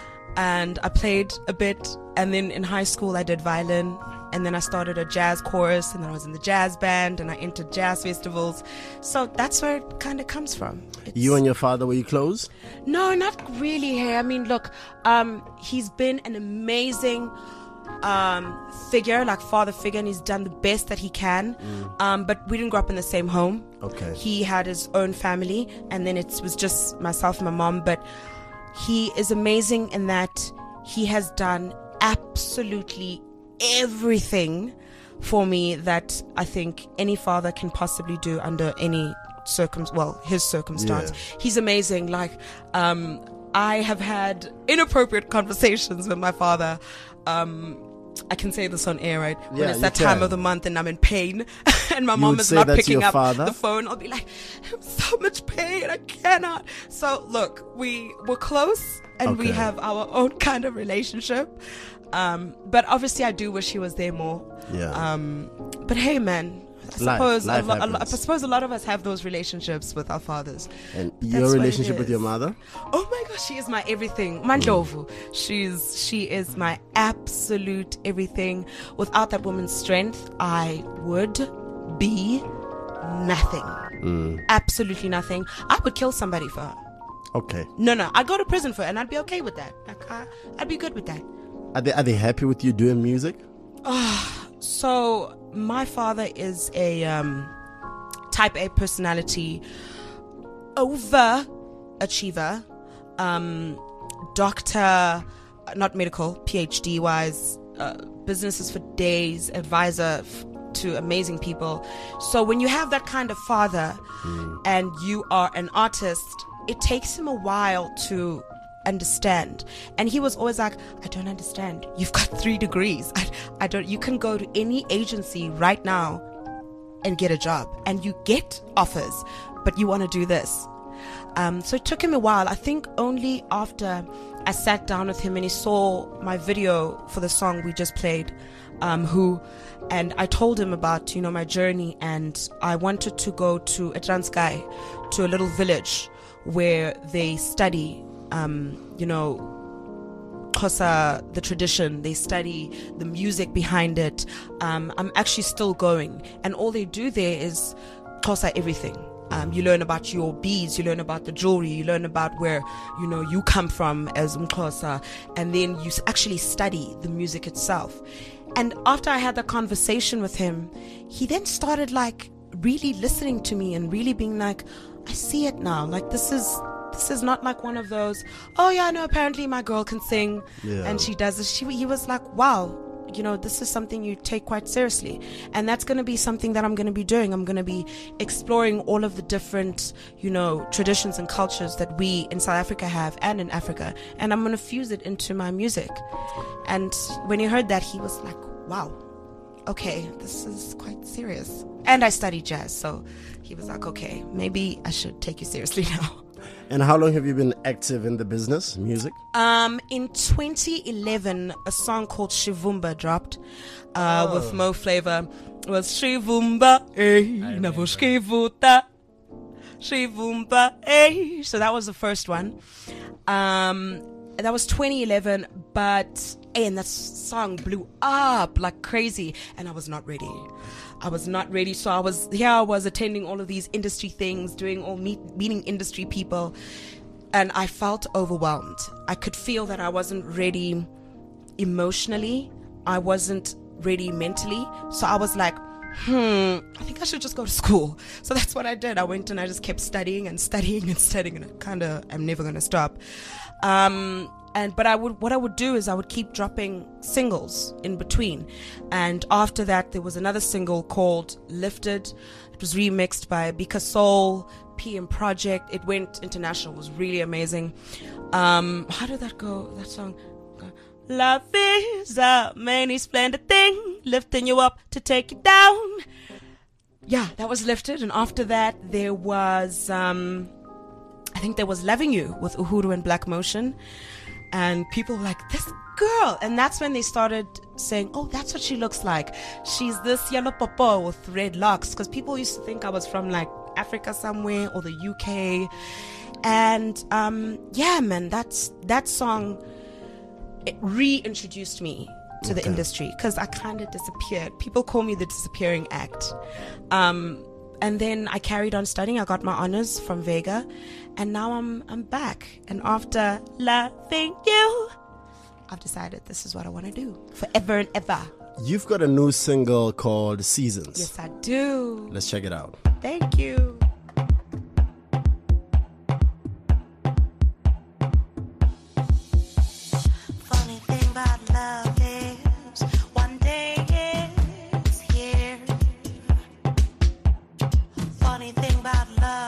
and I played a bit. And then in high school I did violin, and then I started a jazz chorus, and then I was in the jazz band, and I entered jazz festivals. So that's where it kind of comes from. You and your father, were you close? No, not really. Hey, I mean, look, um, he's been an amazing um, figure, like father figure, and he's done the best that he can. Mm. Um, but we didn't grow up in the same home. Okay. He had his own family, and then it was just myself and my mom. But he is amazing in that he has done absolutely everything for me that I think any father can possibly do under any circum well his circumstance. Yeah. He's amazing. Like um, I have had inappropriate conversations with my father. Um, I can say this on air, right? When Yeah, it's you that time can. of the month and I'm in pain and my You mom would is say not that to picking your up father? the phone, I'll be like, I'm so much pain, I cannot. So look, we were close and we Okay. have our own kind of relationship. Um, but obviously I do wish he was there more. Yeah. Um, but hey, man, I Life- suppose life a lo- a lo- I happens. suppose a lot of us have those relationships with our fathers. And That's your what it relationship with is. your mother? Oh my gosh, she is my everything. Mandlovu. She's she is my absolute everything. Without that woman's strength, I would be nothing. Mm. Absolutely nothing. I would kill somebody for her. Okay. No, no, I'd go to prison for it, and I'd be okay with that. Like, I, I'd be good with that. Are they, are they happy with you doing music? Ah, so my father is a um, type A personality, overachiever, um, doctor, not medical, PhD wise, uh, businesses for days, advisor f- to amazing people. So when you have that kind of father and you are an artist, it takes him a while to understand. And he was always like, I don't understand. You've got three degrees. I, I don't, you can go to any agency right now and get a job and you get offers, but you want to do this. Um, so it took him a while. I think only after I sat down with him and he saw my video for the song we just played, um, who, and I told him about, you know, my journey, and I wanted to go to Etranskei, to a little village where they study, um, you know, Xhosa, the tradition. They study the music behind it. Um, I'm actually still going, and all they do there is Xhosa everything. Um, you learn about your beads, you learn about the jewelry, you learn about where, you know, you come from as Mxhosa, and then you s- actually study the music itself. And after I had that conversation with him, he then started like really listening to me and really being like, I see it now. Like this is this is not like one of those, oh yeah, no, apparently my girl can sing Yeah. and she does this. She, he was like, wow, you know, this is something you take quite seriously. And that's going to be something that I'm going to be doing. I'm going to be exploring all of the different, you know, traditions and cultures that we in South Africa have and in Africa. And I'm going to fuse it into my music. And when he heard that, he was like, wow, okay, this is quite serious. And I studied jazz. So he was like, okay, maybe I should take you seriously now. And how long have you been active in the business, music? Um, in twenty eleven, a song called Shivumba dropped uh, Oh. with Mo Flavor. It was Shivumba, eh, Navoshkivuta, Shivumba, eh. So that was the first one. Um, that was twenty eleven, but eh, and that song blew up like crazy, and I was not ready. I was not ready. So I was here. I was attending all of these industry things, doing all meet, meeting industry people, and I felt overwhelmed. I could feel that I wasn't ready emotionally. I wasn't ready mentally. So I was like, hmm, I think I should just go to school. So that's what I did. I went and I just kept studying and studying and studying, and I kind of am never going to stop. Um, and but I would what I would do is I would keep dropping singles in between. And after that, there was another single called Lifted. It was remixed by Bika Soul, P M Project. It went international. It was really amazing. Um, how did that go? That song. Love is a many splendid thing, lifting you up to take you down. Yeah, that was Lifted. And after that, there was, um, I think there was Loving You with Uhuru and Black Motion. And people were like, this girl. And that's when they started saying, oh, that's what she looks like. She's this yellow papa with red locks. Because people used to think I was from like Africa somewhere or the U K. And um, yeah, man, that's that song. It reintroduced me to the Okay. industry because I kind of disappeared. People call me the disappearing act. Um, and then I carried on studying. I got my honors from Vega, and now I'm I'm back. And after loving you, I've decided this is what I want to do forever and ever. You've got a new single called Seasons. Yes, I do. Let's check it out. Thank you. Funny thing about love is one day it's here. Funny thing about love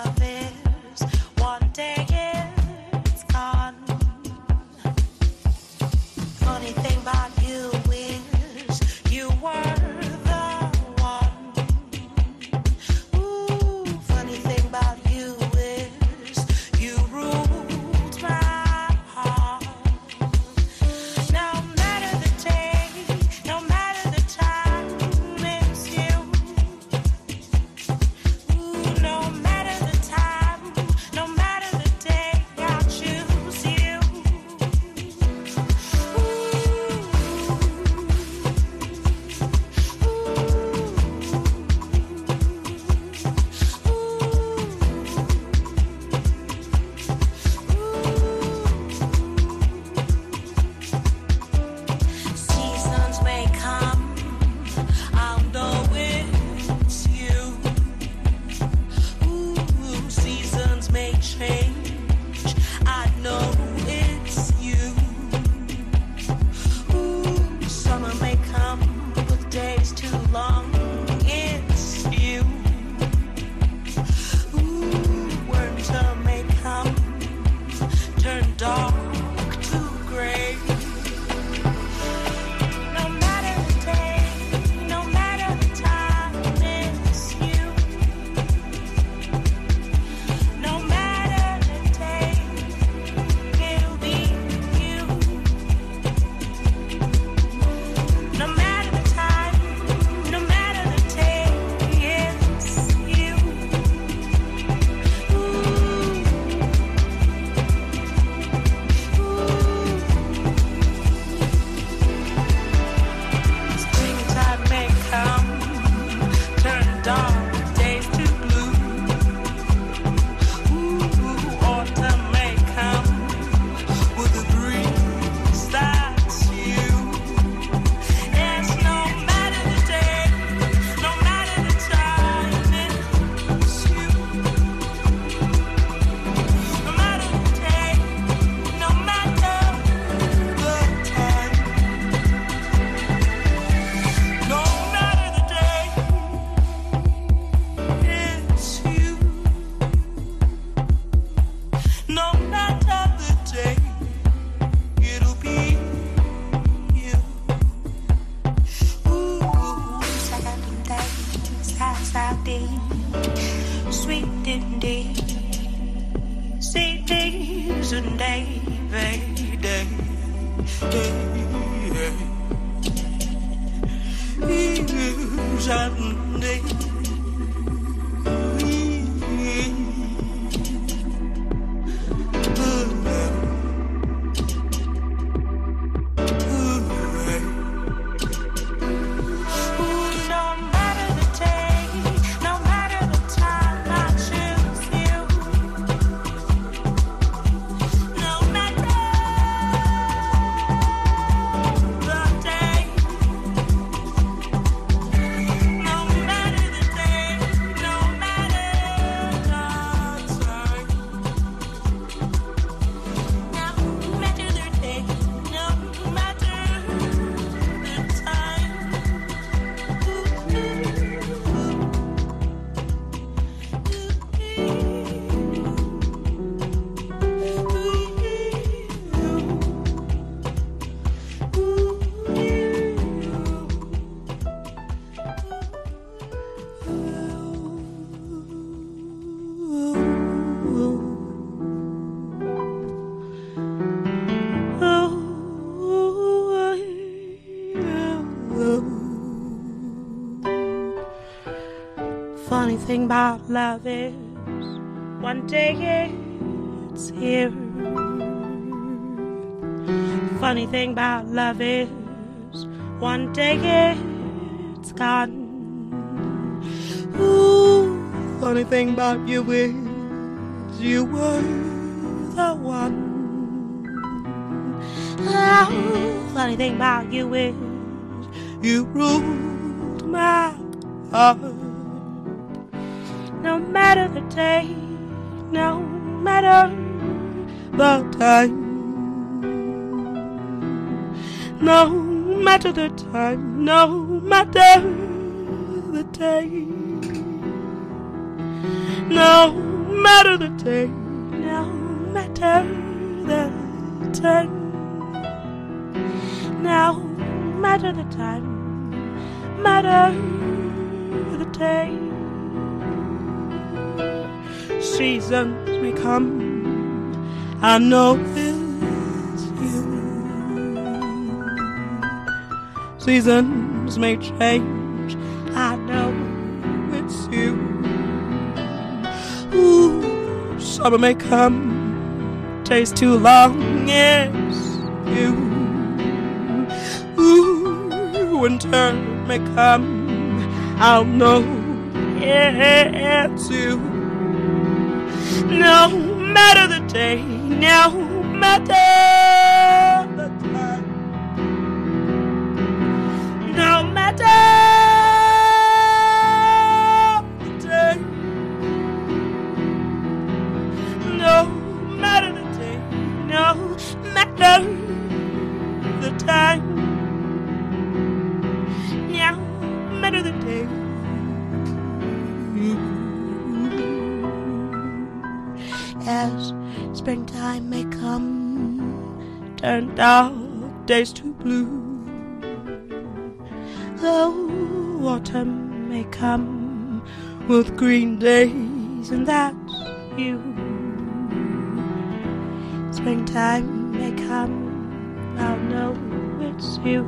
certain day, day, day, day. Certain day. Funny thing about love is one day it's here. Funny thing about love is one day it's gone. Ooh, funny thing about you is you were the one. Oh, funny thing about you is you ruled my heart. No matter the day, no matter the time, no matter the time, no matter the day, no matter the day, no matter the time, no matter the time, matter the day. Seasons may come, I know it's you. Seasons may change, I know it's you. Ooh, summer may come, days too long, yes, you. Ooh, winter may come, I'll know it's you. No matter the day, no matter the time, no matter the day, no matter the day, no matter the time, no matter the day. As springtime may come, turn dark days to blue, though autumn may come with green days, and that's you. Springtime may come, I'll know it's you.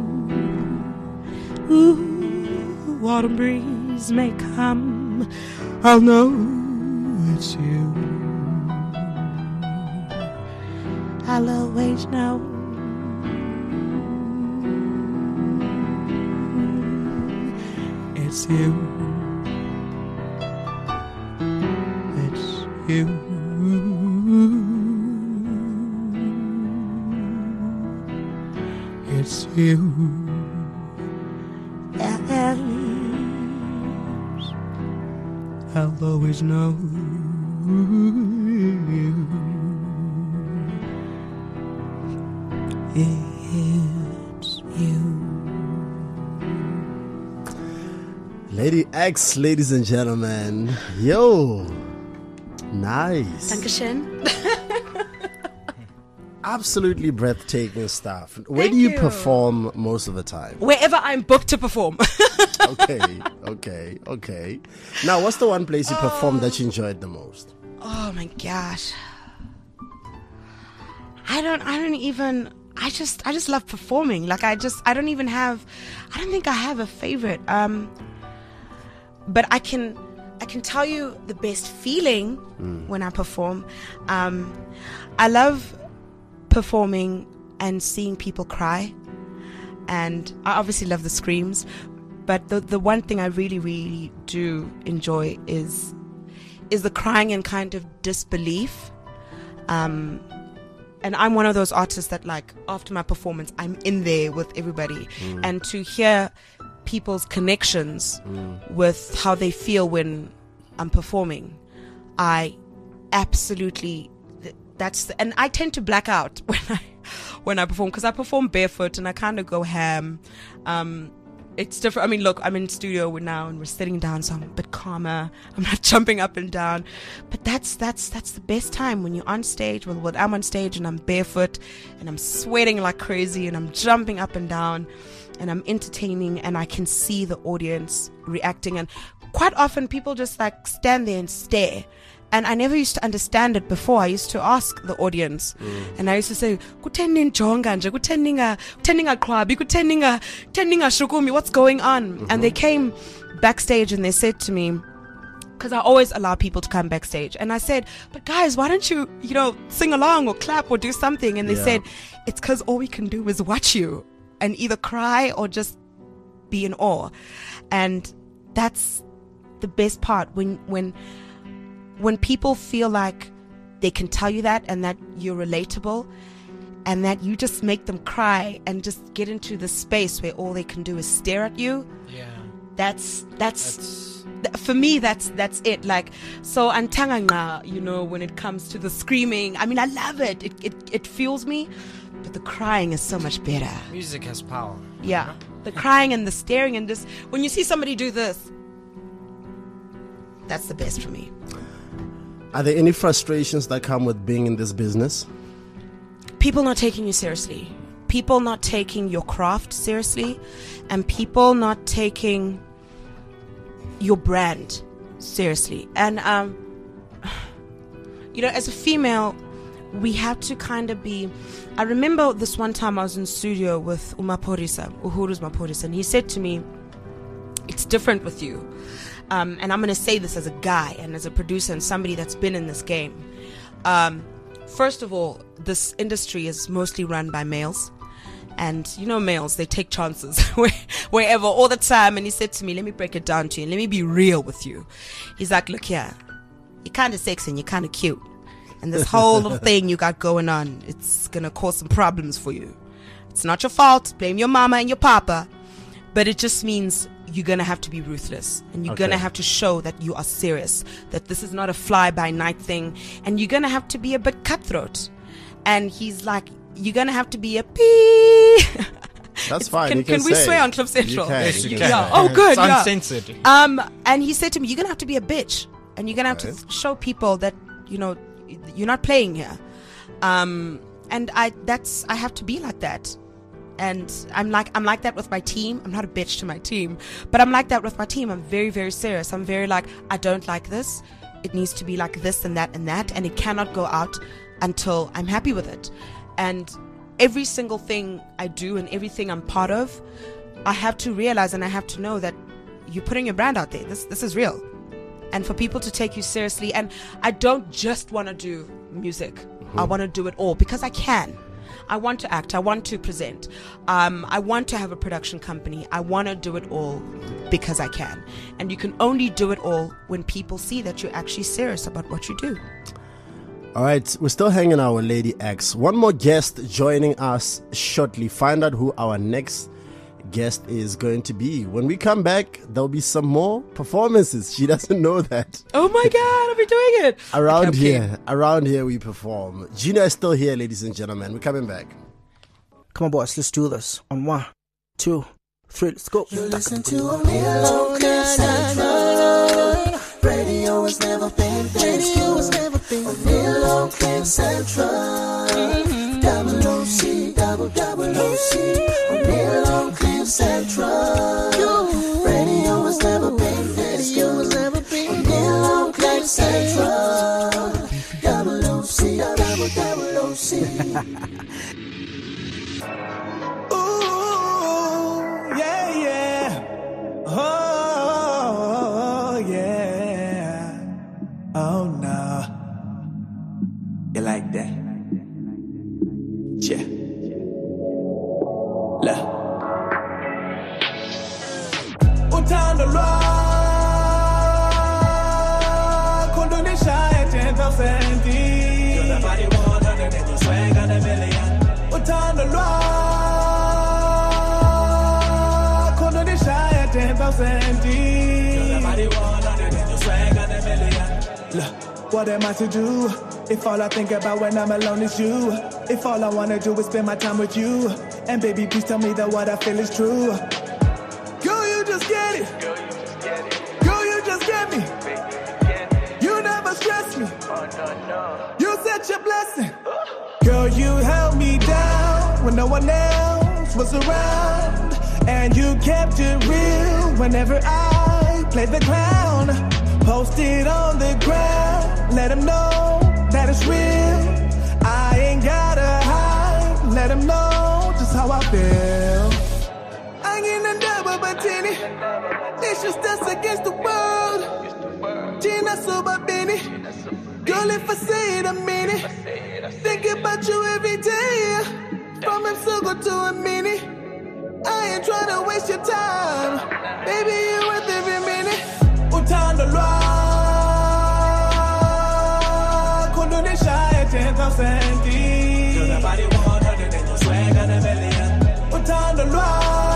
Ooh, autumn breeze may come, I'll know it's you. I'll always know it's you. It's you. It's you. Yes. I'll always know you. It's you. Lady X, ladies and gentlemen. Yo. Nice. Dankeschön. Absolutely breathtaking stuff. Where Thank do you, you. perform most of the time? Wherever I'm booked to perform. Okay, okay, okay. Now, what's the one place you performed that you enjoyed the most? Oh my gosh. I don't I don't even I just I just love performing. Like I just I don't even have I don't think I have a favorite. Um but I can I can tell you the best feeling mm. when I perform. Um I love performing and seeing people cry. And I obviously love the screams, but the the one thing I really really do enjoy is is the crying and kind of disbelief. Um And I'm one of those artists that, like, after my performance, I'm in there with everybody. Mm. And to hear people's connections mm. with how they feel when I'm performing, I absolutely, that's, the, and I tend to black out when I, when I perform, because I perform barefoot and I kind of go ham. Um, It's different. I mean, look, I'm in studio now and we're sitting down, so I'm a bit calmer. I'm not jumping up and down. But that's that's that's the best time when you're on stage. Well, when I'm on stage and I'm barefoot and I'm sweating like crazy and I'm jumping up and down and I'm entertaining and I can see the audience reacting. And quite often people just like stand there and stare. And I never used to understand it before. I used to ask the audience, mm. and I used to say, "Kutening jonga nje, kuteninga, kuteninga kwabi, kuteninga, kuteninga shukumi. What's going on?" Mm-hmm. And they came backstage and they said to me, because I always allow people to come backstage, and I said, "But guys, why don't you, you know, sing along or clap or do something?" And they yeah. said, "It's because all we can do is watch you and either cry or just be in awe." And that's the best part when when. When people feel like they can tell you that and that you're relatable and that you just make them cry and just get into the space where all they can do is stare at you. Yeah. That's, that's, that's th- for me, that's, that's it. Like, so antanganga, you know, when it comes to the screaming, I mean, I love it. It, it, it fuels me, but the crying is so much better. Music has power. Yeah. The crying and the staring and this, when you see somebody do this, that's the best for me. Are there any frustrations that come with being in this business? People not taking you seriously. People not taking your craft seriously. And people not taking your brand seriously. And, um, you know, as a female, we have to kind of be... I remember this one time I was in studio with Umaporisa, Uhuru's Maporisa, and he said to me, "It's different with you." Um, and I'm going to say this as a guy and as a producer and somebody that's been in this game. Um, first of all, this industry is mostly run by males. And you know males, they take chances wherever, all the time. And he said to me, "Let me break it down to you and let me be real with you." He's like, "Look here, you're kind of sexy and you're kind of cute. And this whole little thing you got going on, it's going to cause some problems for you. It's not your fault. Blame your mama and your papa. But it just means you're going to have to be ruthless. And you're okay. going to have to show that you are serious. That this is not a fly-by-night thing. And you're going to have to be a bit cutthroat." And he's like, "You're going to have to be a pee." That's fine. Can, you can, can we say. swear on Cliff Central? You can. Yes, you you can. Yeah. Oh, good. It's yeah. uncensored. Um, and he said to me, "You're going to have to be a bitch. And you're going to have right. to show people that, you know, you're not playing here." Um, and I, that's, I have to be like that. And I'm like, I'm like that with my team. I'm not a bitch to my team, but I'm like that with my team. I'm very, very serious. I'm very like, I don't like this. It needs to be like this and that and that. And it cannot go out until I'm happy with it. And every single thing I do and everything I'm part of, I have to realize and I have to know that you're putting your brand out there. This, this is real. And for people to take you seriously. And I don't just want to do music. Mm-hmm. I want to do it all because I can. I want to act. I want to present. Um, I want to have a production company. I want to do it all because I can. And you can only do it all when people see that you're actually serious about what you do. All right, we're still hanging out with Lady X. One more guest joining us shortly. Find out who our next guest is going to be. When we come back, there'll be some more performances. She doesn't know that. Oh my God, I'll be doing it. Around okay. here, around here we perform. Gina is still here, ladies and gentlemen. We're coming back. Come on, boys, let's do this. On one, two, three, let's go. You listen to a real Cliff Central. Radio has never been this good. A real Cliff Central. Double O C, double double O C. A real Cliff Central. Radio has never been this good. A real Cliff Central. Double O C, double double O C. Lucy. Ooh, yeah, yeah. Oh, yeah. Oh, no. You like that? Yeah. Look. Utando lwa Kundunisha at ten thousand. You're the body one hundred and you swag on a million. Utando lwa Kundunisha at ten thousand. You're the body one hundred and you swag on a million. Look, what am I to do? If all I think about when I'm alone is you. If all I wanna do is spend my time with you. And baby, please tell me that what I feel is true. Girl, you just get it. Girl, you just get me. You never stress me. You such a blessing. Girl, you held me down when no one else was around. And you kept it real whenever I played the clown. Posted on the ground, let him know that it's real. I ain't gotta hide, let him know just how I feel. I ain't a double batini. It's just us against the world. Gina soba Benny. Girl, if I say it, I mean it. Think about you every day. From him so good to a mini. I ain't trying to waste your time. Baby, you're worth every minute. Utando lwa Kundunisha at ten thousand. You're the body one hundred and you swag on a million. Utando lwa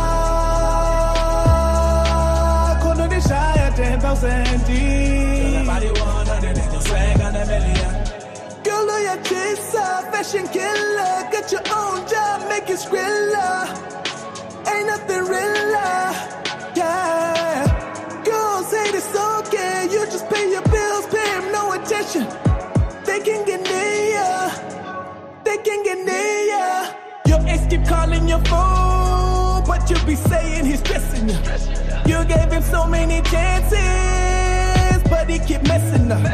Kundunisha at ten thousand. You're the body one hundred and you swag on a million. Girl, know your chaser, fashion killer. Got your own job, make it skrilla. Ain't nothing realer, yeah. Girls say it's okay, you just pay your bills, pay them no attention. They can get near ya, they can get near ya. Your ex keep calling your phone, but you be saying he's stressing you. You gave him so many chances, but he keep messing up.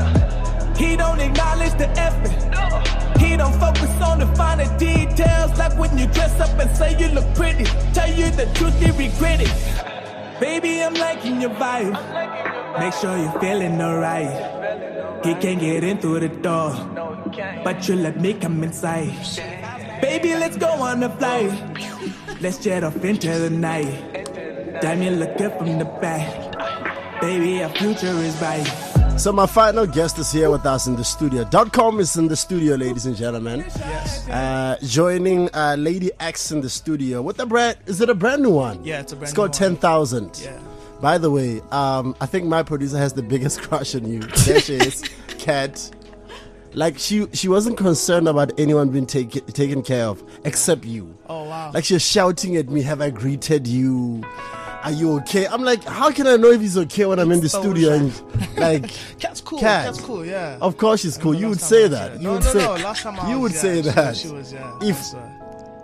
He don't acknowledge the effort. He don't focus on the finer details, like when you dress up and say you look pretty. Tell you the truth, he regret it. Baby, I'm liking your vibe. Make sure you're feeling alright. He can't get in through the door, but you let me come inside. Baby, let's go on a flight. Let's jet off into the night. Damn, you look good from the back. Baby, our future is bright. So my final guest is here with us in the studio. Dot com is in the studio, ladies and gentlemen. Yes. Uh, joining uh, Lady X in the studio with a brand. Is it a brand new one? Yeah, it's a brand It's new called ten thousand. Yeah. By the way, um, I think my producer has the biggest crush on you. There she is, Kat. Like she, she wasn't concerned about anyone being take, taken care of except you. Oh wow. Like she's shouting at me, "Have I greeted you? Are you okay?" I'm like, how can I know if he's okay when I'm in the studio? And like, Cat's cool. Kat, Cat's cool. Yeah. of course she's cool. You would Last say time I was that. there. You No, would no, say. no. Last time I you was, would yeah, say she was- that. she was, yeah, If. that's, uh,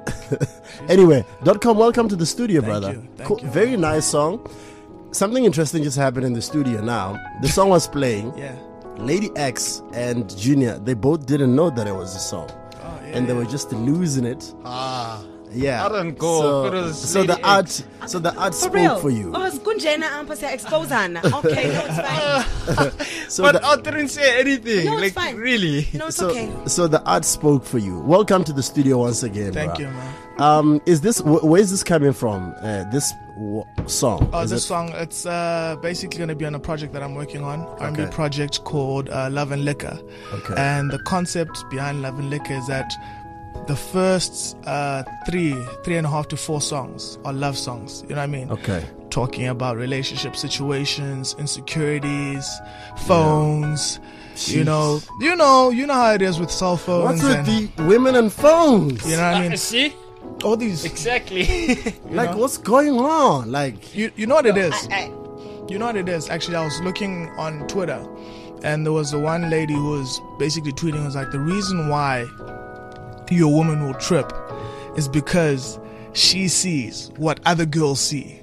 Anyway, dot com. Welcome to the studio, Thank brother. you, thank Cool, very nice song. Something interesting just happened in the studio now. The song was playing. Yeah. Lady X and Junior, they both didn't know that it was a song. Oh, and they were just losing it. Ah. Yeah. I don't go. So, It was so the Lady art so the art For spoke real? for you. Oh, it's Gunjena Ampasa Exposana. Okay, no, it's fine. So but the- I didn't say anything. No, it's like fine. really. No, it's so, okay. so the art spoke for you. Welcome to the studio once again. Thank bruh. you, man. Um, is this wh- where is this coming from? Uh, this w- song? Oh, Is this it- song, it's uh, basically going to be on a project that I'm working on. R and B Okay. project called uh, Love and Liquor. Okay. And the concept behind Love and Liquor is that the first uh, three, three and a half to four songs are love songs. You know what I mean? Okay. Talking about relationship situations, insecurities, phones. You Jeez. know, you know, you know how it is with cell phones. What's with and, the women and phones? You know what I mean? See? All these Exactly. Like, know? what's going on? Like, You you know what it is? You know what it is? Actually, I was looking on Twitter, and there was the one lady who was basically tweeting, was like, the reason why your woman will trip is because she sees what other girls see.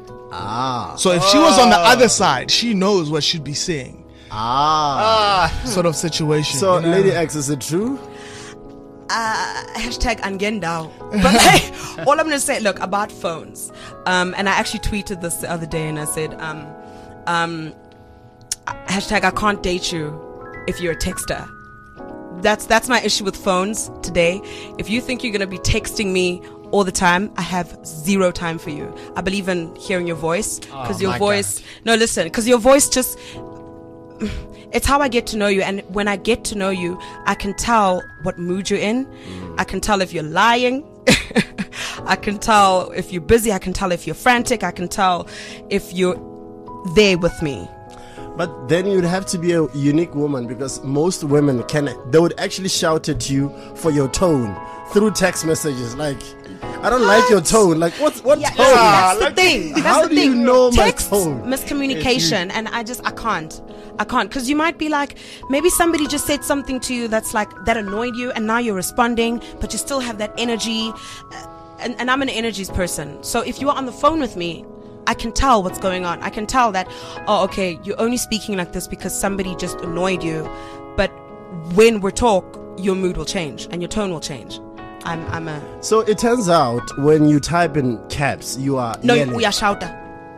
ah, So if she was on the other side, she knows what she'd be seeing. ah. Sort of situation. So, you know? Lady X, is it true? Uh, hashtag Angendao. But hey, all I'm gonna say, look, about phones, um, and I actually tweeted this the other day, and I said, um, um, hashtag I can't date you if you're a texter. That's that's my issue with phones today. If you think you're gonna be texting me all the time, I have zero time for you. I believe in hearing your voice, because Oh, your my voice. No, listen, because your voice just. It's how I get to know you, and when I get to know you, I can tell what mood you're in. I can tell if you're lying. I can tell if you're busy. I can tell if you're frantic. I can tell if you're there with me. But then you'd have to be a unique woman, because most women can, they would actually shout at you for your tone through text messages. Like, I don't like your tone. Like, what what Yeah, tone? that's the Like, thing. That's How the do thing. you know Text my tone? miscommunication, and I just I can't, I can't, because you might be like, maybe somebody just said something to you that's like that annoyed you, and now you're responding, but you still have that energy, uh, and and I'm an energies person. So if you are on the phone with me, I can tell what's going on. I can tell that, oh, okay, you're only speaking like this because somebody just annoyed you, but when we talk, your mood will change and your tone will change. I'm I'm a So it turns out when you type in caps, you are no, yelling. we are shouter.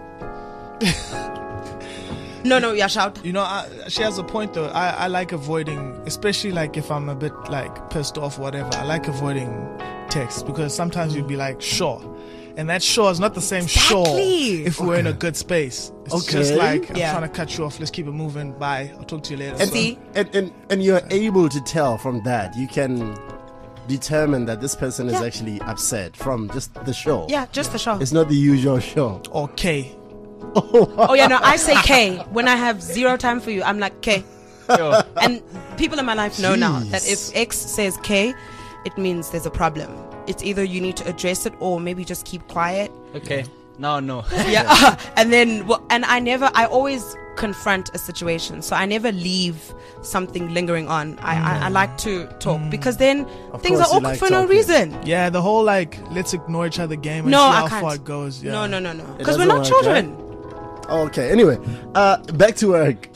No, no, yeah, shout. You know, I, she has a point though. I, I like avoiding, especially like if I'm a bit like pissed off or whatever. I like avoiding text, because sometimes you'd be like, sure. And that sure is not the same sure if we're in a good space. It's Okay. just like, I'm Yeah. trying to cut you off. Let's keep it moving. Bye. I'll talk to you later. And, So- and, and, and you're able to tell from that. You can determine that this person is Yeah. actually upset from just the show. Yeah, just the show. It's not the usual show. Okay. Oh yeah, no, I say K when I have zero time for you. I'm like K, and people in my life know now that if X says K, it means there's a problem. It's either you need to address it or maybe just keep quiet. Okay. No, no. Yeah, and then well, and I never, I always confront a situation, so I never leave something lingering on. I I, I like to talk because then Of things are course you awkward like for no talking. reason. Yeah, the whole like, let's ignore each other game and No, see I how can't. far it goes. Yeah. No, no, no, no, It because we're doesn't not work, children. right? Okay, anyway, uh, back to work.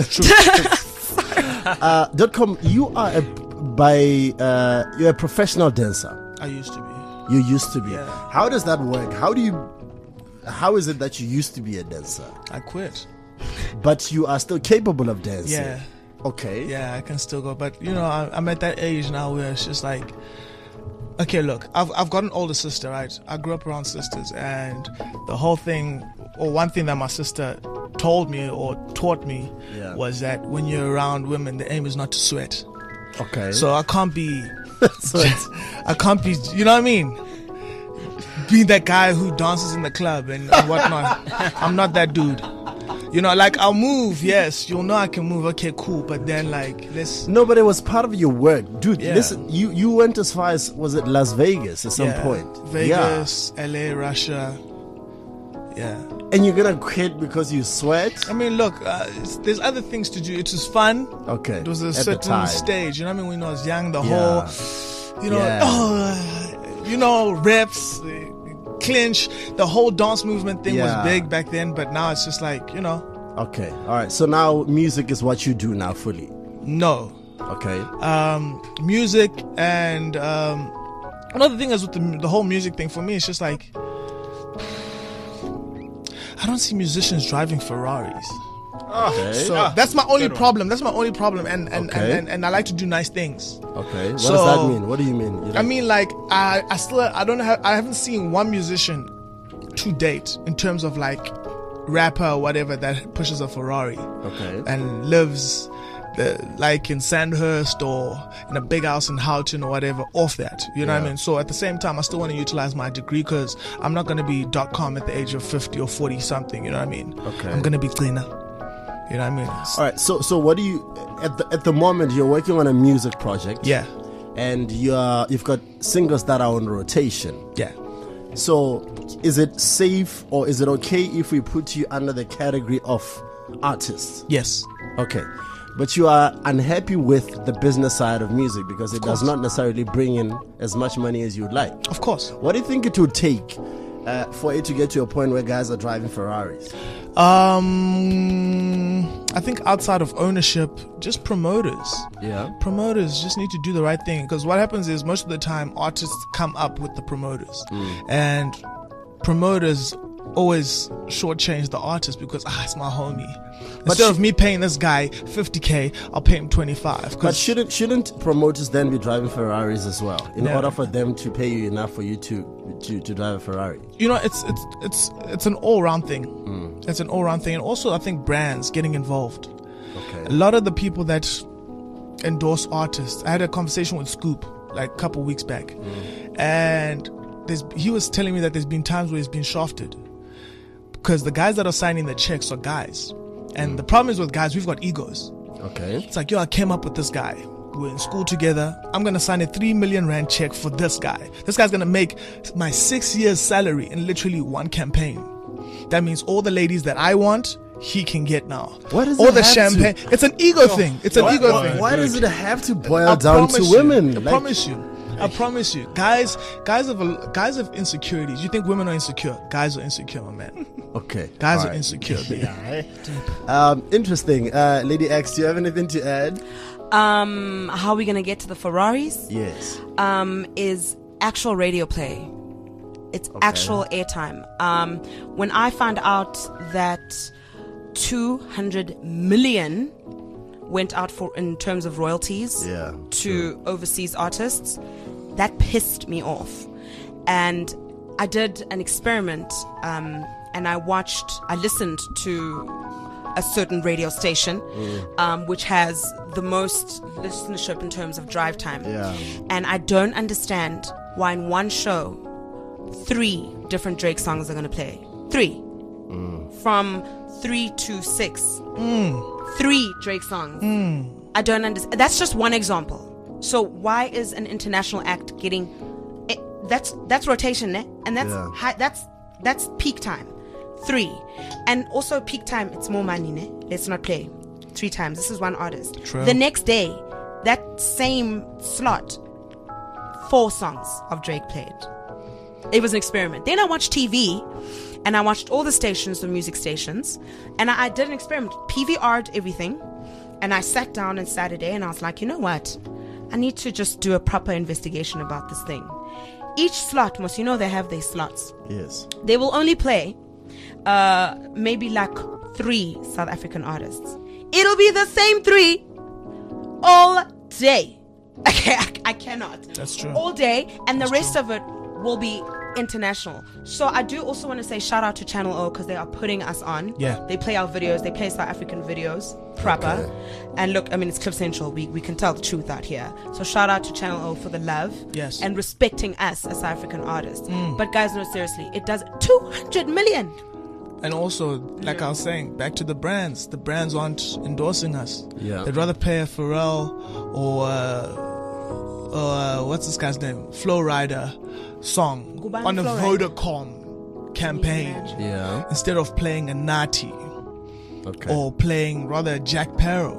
uh, dot com, you are a by uh, you're a professional dancer. I used to be. You used to be. Yeah. How does that work? How do you? How is it that you used to be a dancer, I quit. but you are still capable of dancing? Yeah. Okay. Yeah, I can still go, but you know, I, I'm at that age now where it's just like, okay, look, I've I've got an older sister, right? I grew up around sisters, and the whole thing, or one thing that my sister told me or taught me, Yeah. was that when you're around women, the aim is not to sweat. Okay. So I can't be, I can't be, you know what I mean? Being that guy who dances in the club and, and whatnot. I'm not that dude. You know, like I'll move, yes, you'll know I can move. Okay, cool, but then like let's. No, but it was part of your work, dude. Yeah. Listen, you you went as far as, was it Las Vegas at some Yeah, point? Vegas, L A, Russia. Yeah. And you're gonna quit because you sweat? I mean, look, uh, it's- there's other things to do. It was fun. Okay. It was a At the certain time. stage. You know what I mean? When I was young, the Yeah. whole, you know, Yeah. oh, you know, reps, uh, clinch, the whole dance movement thing Yeah. was big back then. But now it's just like, you know, Okay. All right. So now music is what you do now fully. no. Okay. Um, music and um, another thing is with the, the whole music thing for me, it's just like I don't see musicians driving Ferraris. Okay. So Ah, that's my only good one. problem. That's my only problem, and and, Okay. and, and and I like to do nice things. Okay. What So- does that mean? What do you mean? You I like- mean, like I I still I don't have I haven't seen one musician to date in terms of like rapper or whatever that pushes a Ferrari. Okay. And lives the, like in Sandhurst or in a big house in Houghton or whatever off that. You know what I Yeah. mean? So at the same time, I still want to utilize my degree because I'm not going to be dot com at the age of fifty or forty something. You know what I mean? Okay. I'm going to be cleaner. You know what I mean? All right. So so what do you at the at the moment you're working on a music project? Yeah. And you're you've got singles that are on rotation. Yeah. So is it safe or is it okay if we put you under the category of artists? Yes. Okay. But you are unhappy with the business side of music because it Of does course. not necessarily bring in as much money as you'd like. Of course. What do you think it would take uh, for it to get to a point where guys are driving Ferraris? Um, I think outside of ownership, just promoters. Yeah. Promoters just need to do the right thing, because what happens is most of the time artists come up with the promoters, Mm. and promoters always shortchange the artist because ah, it's my homie. Instead of me paying this guy fifty k, I'll pay him twenty-five. But shouldn't shouldn't promoters then be driving Ferraris as well, in No. order for them to pay you enough for you to to, to drive a Ferrari? You know, it's it's it's it's an all-round thing. Mm. It's an all-round thing, and also I think brands getting involved. Okay. A lot of the people that endorse artists, I had a conversation with Scoop like a couple weeks back, Mm. and there's, he was telling me that there's been times where he's been shafted because the guys that are signing the checks are guys, and the problem is with guys, we've got egos. Okay. It's like, yo, I came up with this guy. We're in school together. I'm gonna sign a three million rand check for this guy. This guy's gonna make my six years salary in literally one campaign. That means all the ladies that I want, he can get now. Why does all it the have champagne? to? It's an ego thing. It's an Why- ego why- thing. why does it have to boil I down to promise women? You, I Like- promise you. I promise you, guys, guys have a, guys have insecurities. You think women are insecure? Guys are insecure, my man. Okay. Guys All are right. insecure. Yeah. Um, interesting. Uh, Lady X, do you have anything to add? Um, how are we gonna get to the Ferraris? Yes. Um, is actual radio play. It's Okay. actual airtime. Um, when I found out that two hundred million went out for in terms of royalties Yeah, to overseas artists, that pissed me off. And I did an experiment, um, and I watched, I listened to a certain radio station, Mm. um, which has the most listenership in terms of drive time. Yeah. And I don't understand why in one show, three different Drake songs are going to play. Three. From three to six. Three Drake songs. I don't understand. That's just one example. So why is an international act getting? It, that's that's rotation, eh? And that's Yeah. high, that's that's peak time. Three, and also peak time. It's more money, ne? Let's not play three times. This is one artist. True. The next day, that same slot, four songs of Drake played. It was an experiment. Then I watched T V, and I watched all the stations, the music stations, and I, I did an experiment. P V R'd everything, and I sat down on Saturday, and I was like, you know what? I need to just do a proper investigation about this thing. Each slot, must you know they have their slots. Yes. They will only play uh, maybe like three South African artists. It'll be the same three all day. Okay, I, I cannot. That's true. All day, and the rest of it will be international. So I do also want to say shout out to Channel O because they are putting us on. Yeah. They play our videos. They play South African videos proper. Okay. And look, I mean, it's Cliff Central. We we can tell the truth out here. So shout out to Channel O for the love. Yes. And respecting us as South African artists. Mm. But guys, no, seriously, it does two hundred million. And also, like I was saying, back to the brands. The brands aren't endorsing us. Yeah. They'd rather pay a Pharrell or, uh, or uh, what's this guy's name? Flow Rider song Ngubani on a Flow Rider? Vodacom campaign Yeah. instead of playing a Nati Okay. or playing rather a Jack Sparrow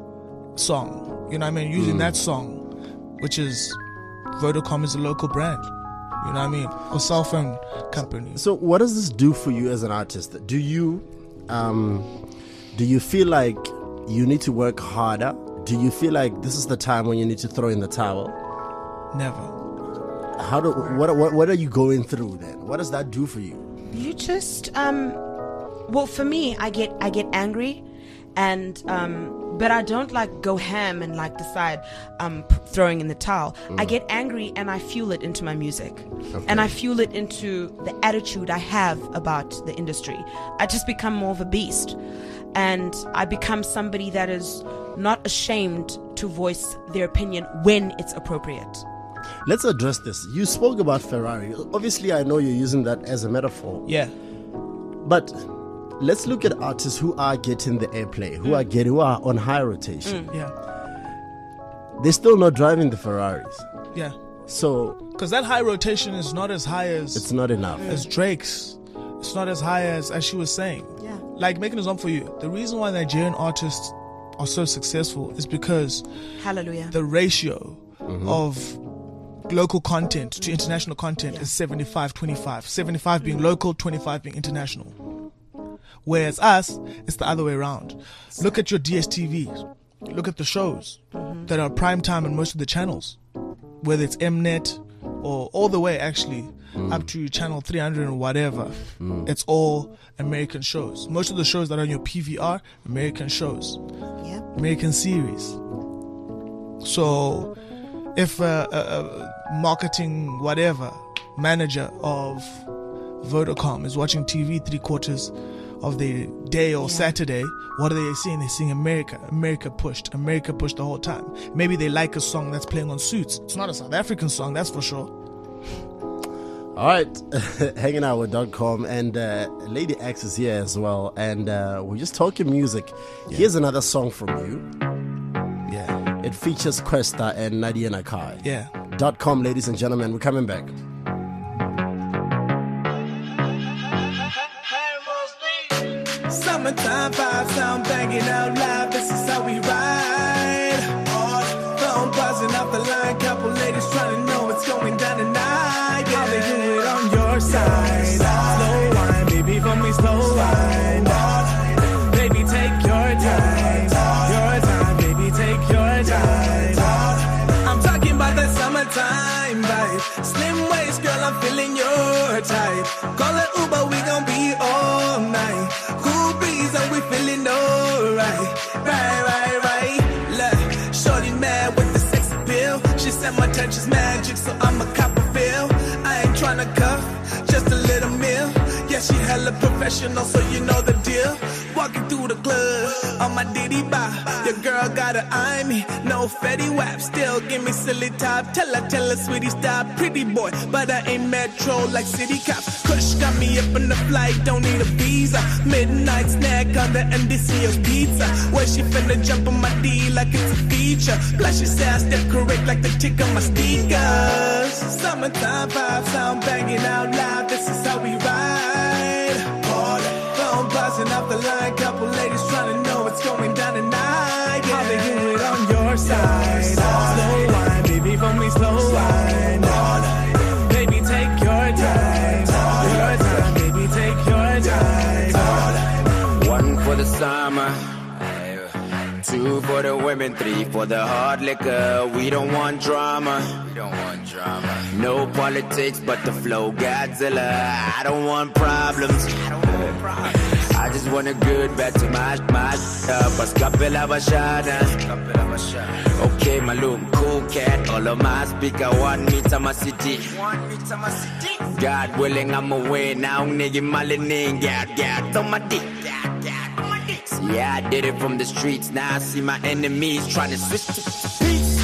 song. You know what I mean? Using Mm. that song, which is Vodacom is a local brand. You know what I mean? Or cell phone company. So, what does this do for you as an artist? Do you, um, do you feel like you need to work harder? Do you feel like this is the time when you need to throw in the towel? Never. How do what what what are you going through then? What does that do for you? You just um well for me I get I get angry and um but I don't like go ham and like decide um p- throwing in the towel. I Mm. get angry and I fuel it into my music. Okay. And I fuel it into the attitude I have about the industry. I just become more of a beast. And I become somebody that is not ashamed to voice their opinion when it's appropriate. Let's address this. You spoke about Ferrari. Obviously, I know you're using that as a metaphor. Yeah. But let's look at artists who are getting the airplay, who are getting who are on high rotation. Yeah. They're still not driving the Ferraris. Yeah. So Because that high rotation is not as high as it's not enough. as Drake's. It's not as high as as she was saying. Yeah. Like making an example for you. The reason why Nigerian artists are so successful is because Hallelujah. the ratio Mm-hmm. of local content to international content is seventy-five twenty-five. seventy-five being local, twenty-five being international. Whereas us, it's the other way around. Look at your D S T Vs. Look at the shows Mm-hmm. that are prime time on most of the channels, whether it's Mnet or all the way actually Mm. up to channel three hundred or whatever. Mm. It's all American shows. Most of the shows that are on your P V R, American shows, Yep. American series. So, if a, a, a marketing whatever manager of Vodacom is watching T V three quarters of the day or Saturday, what are they seeing? They're seeing America. America pushed. America pushed the whole time. Maybe they like a song that's playing on Suits. It's not a South African song, that's for sure. All right, hanging out with dot com, and uh, Lady X is here as well, and uh, we're just talking music. Here's another song from you. Yeah. It features Questa and Nadia Nakai. Yeah. Dot com, ladies and gentlemen, we're coming back. Summertime vibe sound banging out loud. This is how we ride. Phone buzzing off the line. Couple ladies trying to know what's going down tonight. Yeah, they do it on your side. Slow wine, baby, for me, slow wine. Baby, take your time. Your time, baby, take your time. I'm talking about the summertime vibe. Slim waist, girl, I'm feeling your type. Call it Uber, we gon' be all night. Cool breeze and we feeling alright. Right, right, right. Look, shorty mad with the sex appeal. She said my touch is magic, so I'm a cop a feel. I ain't tryna cuff, just a little meal. Yeah, she hella professional, so you know the deal. Walking through the club on my Diddy bop. Your girl gotta eye me, no Fetty Wap. Still give me silly top. Tell her, tell her, sweetie, stop. Pretty boy, but I ain't metro like city cops. Kush got me up in the flight, don't need a visa. Midnight snack on the M D C of pizza. Where she finna jump on my D like it's a feature. Plus she say I step correct like the tick on my sneakers. Summertime vibe sound banging out loud. This is how we ride. Phone buzzing off the line. Couple ladies trying to know what's going down tonight. Yeah, they do it on your side. Slow wine, baby, for me, slow wine. Baby, take your time. Your time, baby, take your time. One for the summer, two for the women, three for the hard liquor. We don't want drama. We don't want drama. No politics, but the flow Godzilla. I don't want problems. I don't want problems. I just want a good bad to mash, mash up. A scapella bashana. Okay, my look cool cat. All of my speaker want me to my city. God willing, I'm away now. Nigga, my name, gad, gad, on my dick. Yeah, I did it from the streets. Now I see my enemies trying to switch to peace.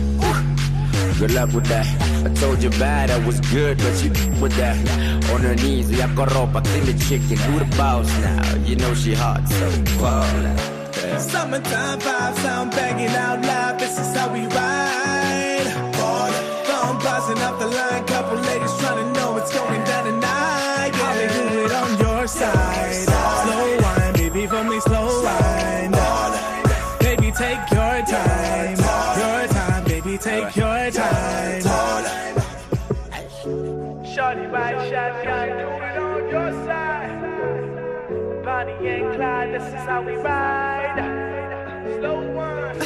Good luck with that. I told you bad, I was good, but you with that. On her knees, we have got up, I clean the chicken, do the boss now. You know she hot, so wow. Yeah. Summertime vibe sound banging out loud. This is how we ride. Phone buzzing off the line. Couple ladies trying to know what's going down tonight. Yeah, they do it on your side. Slow wine, baby, for me, slow wine. Baby, take your time. Your time, baby, take your time. Shorty by shotgun, do it on your side. Bonnie and Clyde, this is how we ride. Slow one.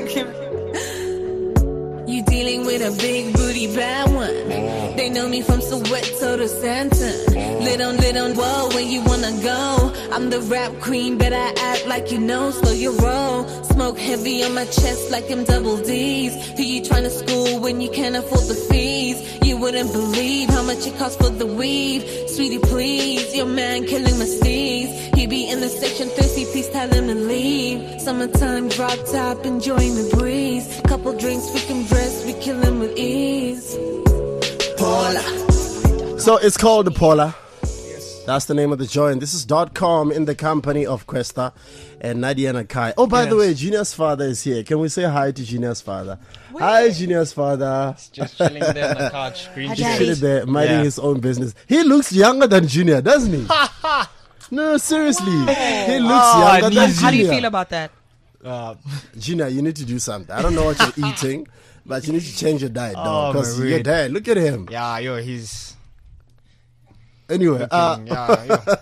You dealing with a big booty bad one. They know me from Soweto to Santa. Lit on, lit on, whoa, when you wanna go. I'm the rap queen, better act like you know. Slow your roll. Smoke heavy on my chest like them double D's. Who you trying to school when you can't afford the fees? You wouldn't believe how much it costs for the weed. Sweetie, please, your man killing my steez. He be in the section thirsty, please tell him to leave. Summertime, drop top, enjoying the breeze. Couple drinks, we can dress, we kill him with ease. Paula. So it's called the Paula. That's the name of the joint. This is dot com in the company of Questa and Nadia Nakai. Oh, by Yes. the way, Junior's father is here. Can we say hi to Junior's father? Hi, Junior's father. Just chilling there on the couch, screen Just sharing. chilling there, minding Yeah. his own business. He looks younger than Junior, doesn't he? No, seriously. He looks Oh, younger than Junior. how do you feel about that? Uh, Junior, you need to do something. I don't know what you're eating, but you need to change your diet, Oh, dog. Because my your word. dad, look at him. Yeah, yo, he's. Anyway, uh, looking- yeah,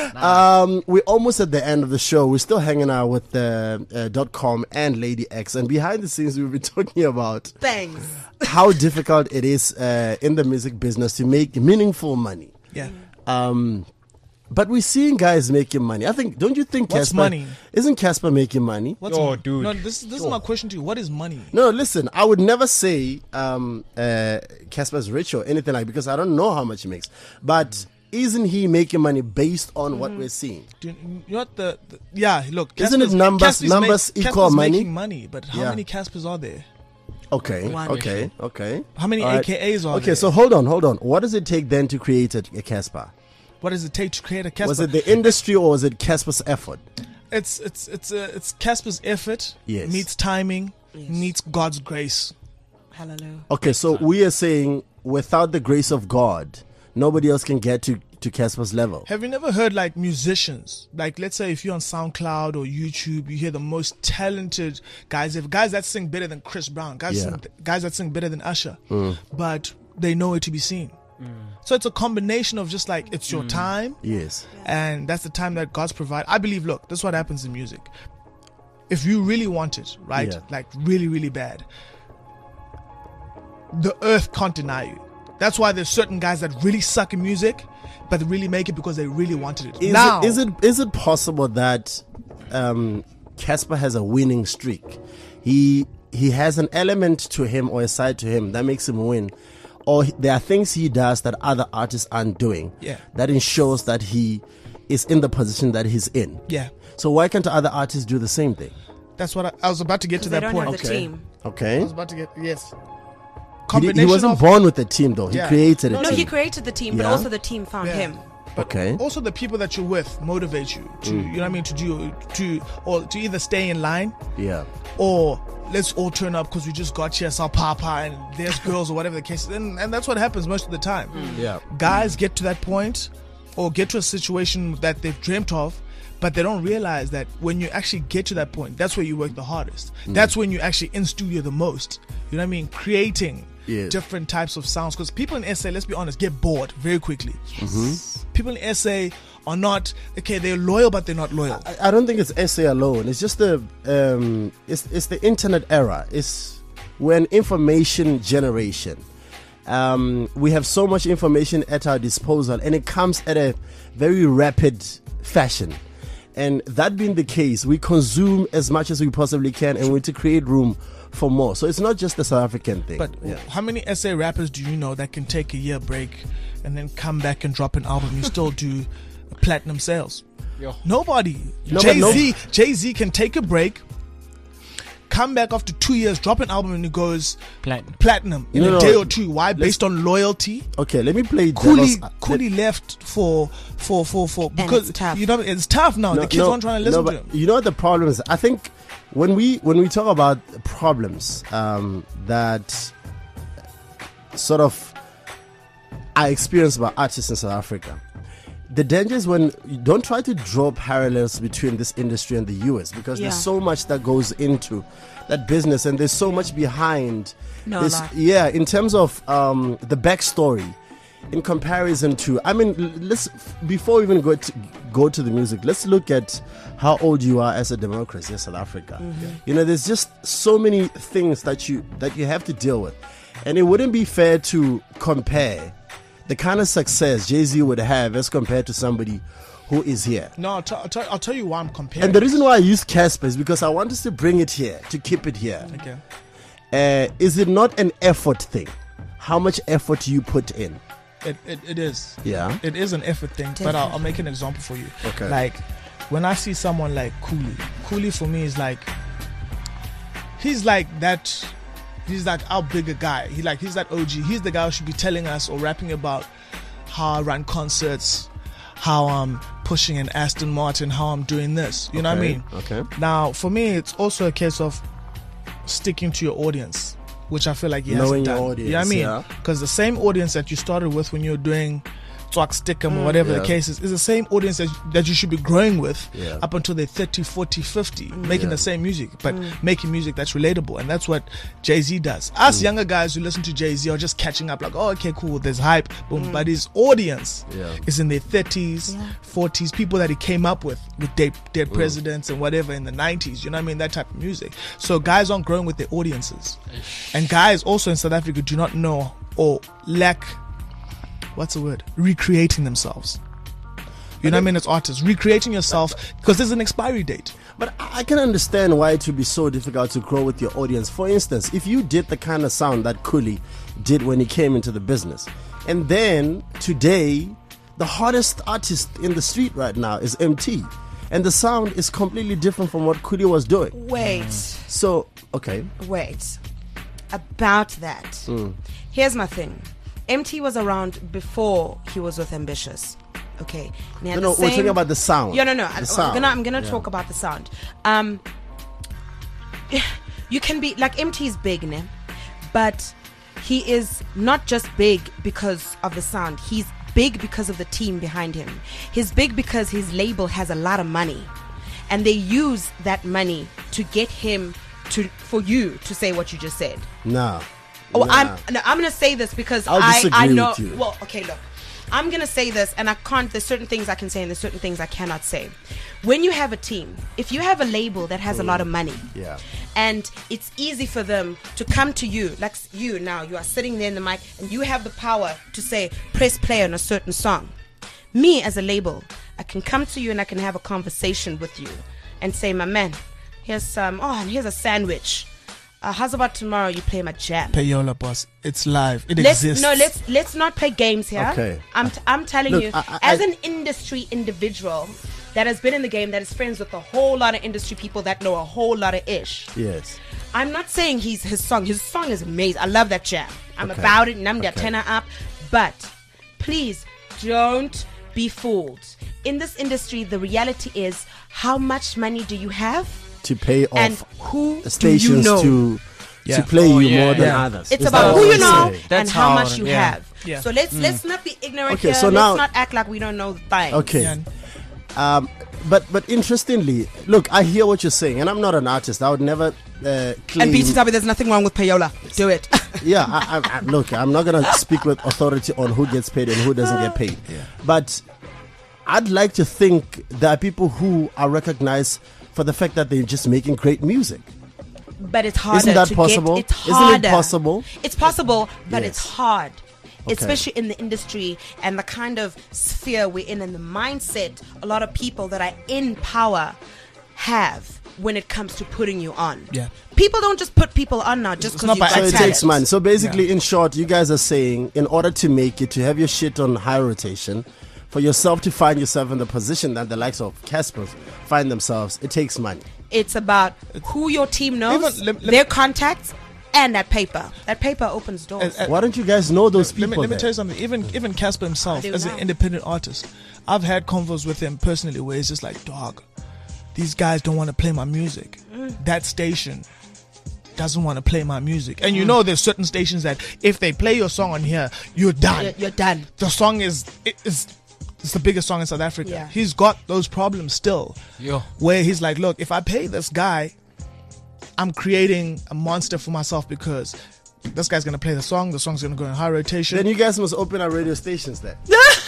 Um, we're almost at the end of the show. We're still hanging out with the uh, dot com and Lady X, and behind the scenes, we've been talking about Thanks. how difficult it is uh, in the music business to make meaningful money. Yeah. Um, but we're seeing guys making money. I think. Don't you think? What's Casper, money? Isn't Casper making money? What's oh, dude. No, this, this is my question to you. What is money? No, listen. I would never say um, uh, Casper's rich or anything like because I don't know how much he makes. But isn't he making money based on mm. what we're seeing? Do you, you know what the, the yeah? Look, isn't it numbers? Casper's numbers make, equal Casper's money? Making money, but how yeah. many Caspers are there? Okay, One. okay, okay. How many All A K As are okay, there? so hold on, hold on. What does it take then to create a, a Casper? What does it take to create a Casper? Was it the industry or was it Casper's effort? It's it's it's uh, it's Casper's effort yes. meets timing, yes. meets God's grace. Hallelujah. Okay, so we are saying without the grace of God, nobody else can get to to Casper's level. Have you never heard like musicians? Like let's say if you're on SoundCloud or YouTube, you hear the most talented guys, if guys that sing better than Chris Brown, guys Yeah. sing, guys that sing better than Usher, Mm. but they know it to be seen. So it's a combination of just like it's your Mm. time, Yes. and that's the time that God's provide. I believe. Look, this is what happens in music. If you really want it, right, Yeah. like really, really bad, the earth can't deny you. That's why there's certain guys that really suck in music, but they really make it because they really wanted it. Is now, it is it is it possible that um, Casper has a winning streak? He he has an element to him or a side to him that makes him win, or he- there are things he does that other artists aren't doing. Yeah. That ensures that he is in the position that he's in. Yeah. So why can't other artists do the same thing? that's what I, I was about to get to They that don't point. have the team. I Okay. was about to get yes. He, di- he Combination wasn't of- born with a team though. He Yeah. created a No, team. he created the team, but Yeah. also the team found Yeah. him. Okay. Also, the people that you're with motivate you to, Mm. you know what I mean, to do, to, or to either stay in line Yeah. or let's all turn up because we just got here, saw Papa, and there's girls or whatever the case is. And, and that's what happens most of the time. Yeah. Guys get to that point or get to a situation that they've dreamt of, but they don't realize that when you actually get to that point, that's where you work the hardest. Mm. That's when you actually in studio the most. You know what I mean? Creating Yes. different types of sounds. Because people in S A, let's be honest, get bored very quickly. Mhm. People in S A are not, okay, they're loyal, but they're not loyal. I, I don't think it's S A alone. It's just the um, it's it's the internet era. It's we're an information generation. Um, we have so much information at our disposal, and it comes at a very rapid fashion. And that being the case, we consume as much as we possibly can, and we need to create room for more. So it's not just the South African thing. But yeah. how many S A rappers do you know that can take a year break and then come back and drop an album? You still do platinum sales. Yo. Nobody. No, but Jay no- Z. Jay Z can take a break, come back after two years, drop an album, and it goes Platinum. platinum in No, a no, day no. or two. Why? Let's- Based on loyalty. Okay, let me play Cooley, devil's- Cooley left for for for for And because it's tough. you know it's tough now. No, the kids no, aren't trying to listen no, to but him. you know what the problem is? I think when we when we talk about problems um, that sort of are experienced by artists in South Africa, the danger is when you don't try to draw parallels between this industry and the U S because Yeah. there's so much that goes into that business and there's so much behind No this. lie. Yeah, in terms of um, the backstory. In comparison to, I mean, l- let's before we even go to go to the music, let's look at how old you are as a democracy in South Africa. You know, there's just so many things that you that you have to deal with, and it wouldn't be fair to compare the kind of success Jay-Z would have as compared to somebody who is here. No, I'll, t- I'll, tell, I'll tell you why I'm comparing. And the reason why I use Casper is because I want us to bring it here, to keep it here. Okay. Uh, is it not an effort thing? How much effort you put in? It, it, it is. Yeah. It is an effort thing, but I'll, I'll make an example for you. Okay. Like, when I see someone like Cooley, Cooley for me is like, he's like that, he's like our bigger guy. He like, he's that O G. He's the guy who should be telling us or rapping about how I run concerts, how I'm pushing an Aston Martin, how I'm doing this. You know what I Okay, mean? okay. Now, for me, it's also a case of sticking to your audience, which I feel like he Knowing hasn't your done. audience, You know what I mean? yeah. Because the same audience that you started with when you were doing Twak Stickum Mm. or whatever Yeah. the case is, is the same audience that, that you should be growing with Yeah. up until they're thirty, forty, fifty, Mm. making Yeah. the same music, but Mm. making music that's relatable. And that's what Jay-Z does. Us Mm. younger guys who listen to Jay-Z are just catching up like, oh, okay, cool, there's hype, boom. Mm. But his audience Yeah. is in their thirties, forties, people that he came up with, with Dead, dead Mm. Presidents and whatever in the nineties, you know what I mean? That type of music. So guys aren't growing with their audiences. And guys also in South Africa do not know or lack, what's the word? Recreating themselves. You know what I mean? As artists, recreating yourself because there's an expiry date. But I can understand why it would be so difficult to grow with your audience. For instance, if you did the kind of sound that Kuli did when he came into the business, and then today, the hottest artist in the street right now is M T, and the sound is completely different from what Kuli was doing. Wait. So, okay. Wait. About that. Mm. Here's my thing. M T was around before he was with Ambitious. Okay. And he had No, the no, we're same- talking about the sound. Yeah, no, no. The I, sound. I'm gonna, I'm gonna Yeah. talk about the sound. Um, you can be like M T is big, ne? But he is not just big because of the sound. He's big because of the team behind him. He's big because his label has a lot of money, and they use that money to get him to for you to say what you just said. Nah. Oh, nah. I'm no, I'm gonna say this because I'll I disagree I know. with you. Well, okay, look, I'm gonna say this, and I can't. There's certain things I can say, and there's certain things I cannot say. When you have a team, if you have a label that has a lot of money, Yeah. and it's easy for them to come to you, like you now, you are sitting there in the mic, and you have the power to say press play on a certain song. Me as a label, I can come to you and I can have a conversation with you, and say, my man, here's some. Oh, and here's a sandwich. Uh, how's about tomorrow you play my jam? Payola, boss. It's live. It let's, exists. No, let's let's not play games here. Okay. I'm t- I'm telling Look, you, I- I- as I- an industry individual that has been in the game, that is friends with a whole lot of industry people that know a whole lot of ish. Yes. I'm not saying he's his song. His song is amazing. I love that jam. I'm Okay. about it, and I'm the Okay. tenor up. But please don't be fooled. In this industry, the reality is, how much money do you have? To pay off And who the stations do you know? to Yeah. to play Oh, you yeah, more than yeah. others. It's Is about that who what you you're know saying? and how much you yeah. have. Yeah. So let's Mm. let's not be ignorant Okay, here. so let's now- not act like we don't know things. Okay. Um, but but interestingly, look, I hear what you're saying, and I'm not an artist. I would never uh, claim. And B T W, there's nothing wrong with payola. Do it. yeah, I, I, I, look, I'm not gonna speak with authority on who gets paid and who doesn't get paid. But I'd like to think there are people who are recognized for the fact that they're just making great music. But it's harder. Isn't that to possible? Get, it's Isn't it harder. possible? It's possible, but Yes. it's hard. Okay. Especially in the industry and the kind of sphere we're in and the mindset a lot of people that are in power have when it comes to putting you on. Yeah. People don't just put people on now just because you've got So it talent. takes money. So basically, in short, you guys are saying, in order to make it, to have your shit on high rotation, for yourself to find yourself in the position that the likes of Casper find themselves, it takes money. It's about who your team knows, Even- let- let- their contacts, and that paper. That paper opens doors. Why don't you guys know those Let me, people? let me then? tell you something. Even even Casper himself, I do as now. an independent artist, I've had convos with him personally where he's just like, dog, these guys don't want to play my music. Mm. That station doesn't want to play my music. And you Mm. know there's certain stations that if they play your song on here, you're done. You're, you're done. The song is it is it's the biggest song in South Africa. Yeah. He's got those problems still. Yo. Where he's like, look, if I pay this guy, I'm creating a monster for myself because this guy's gonna play the song, the song's gonna go in high rotation. Then you guys must open our radio stations then.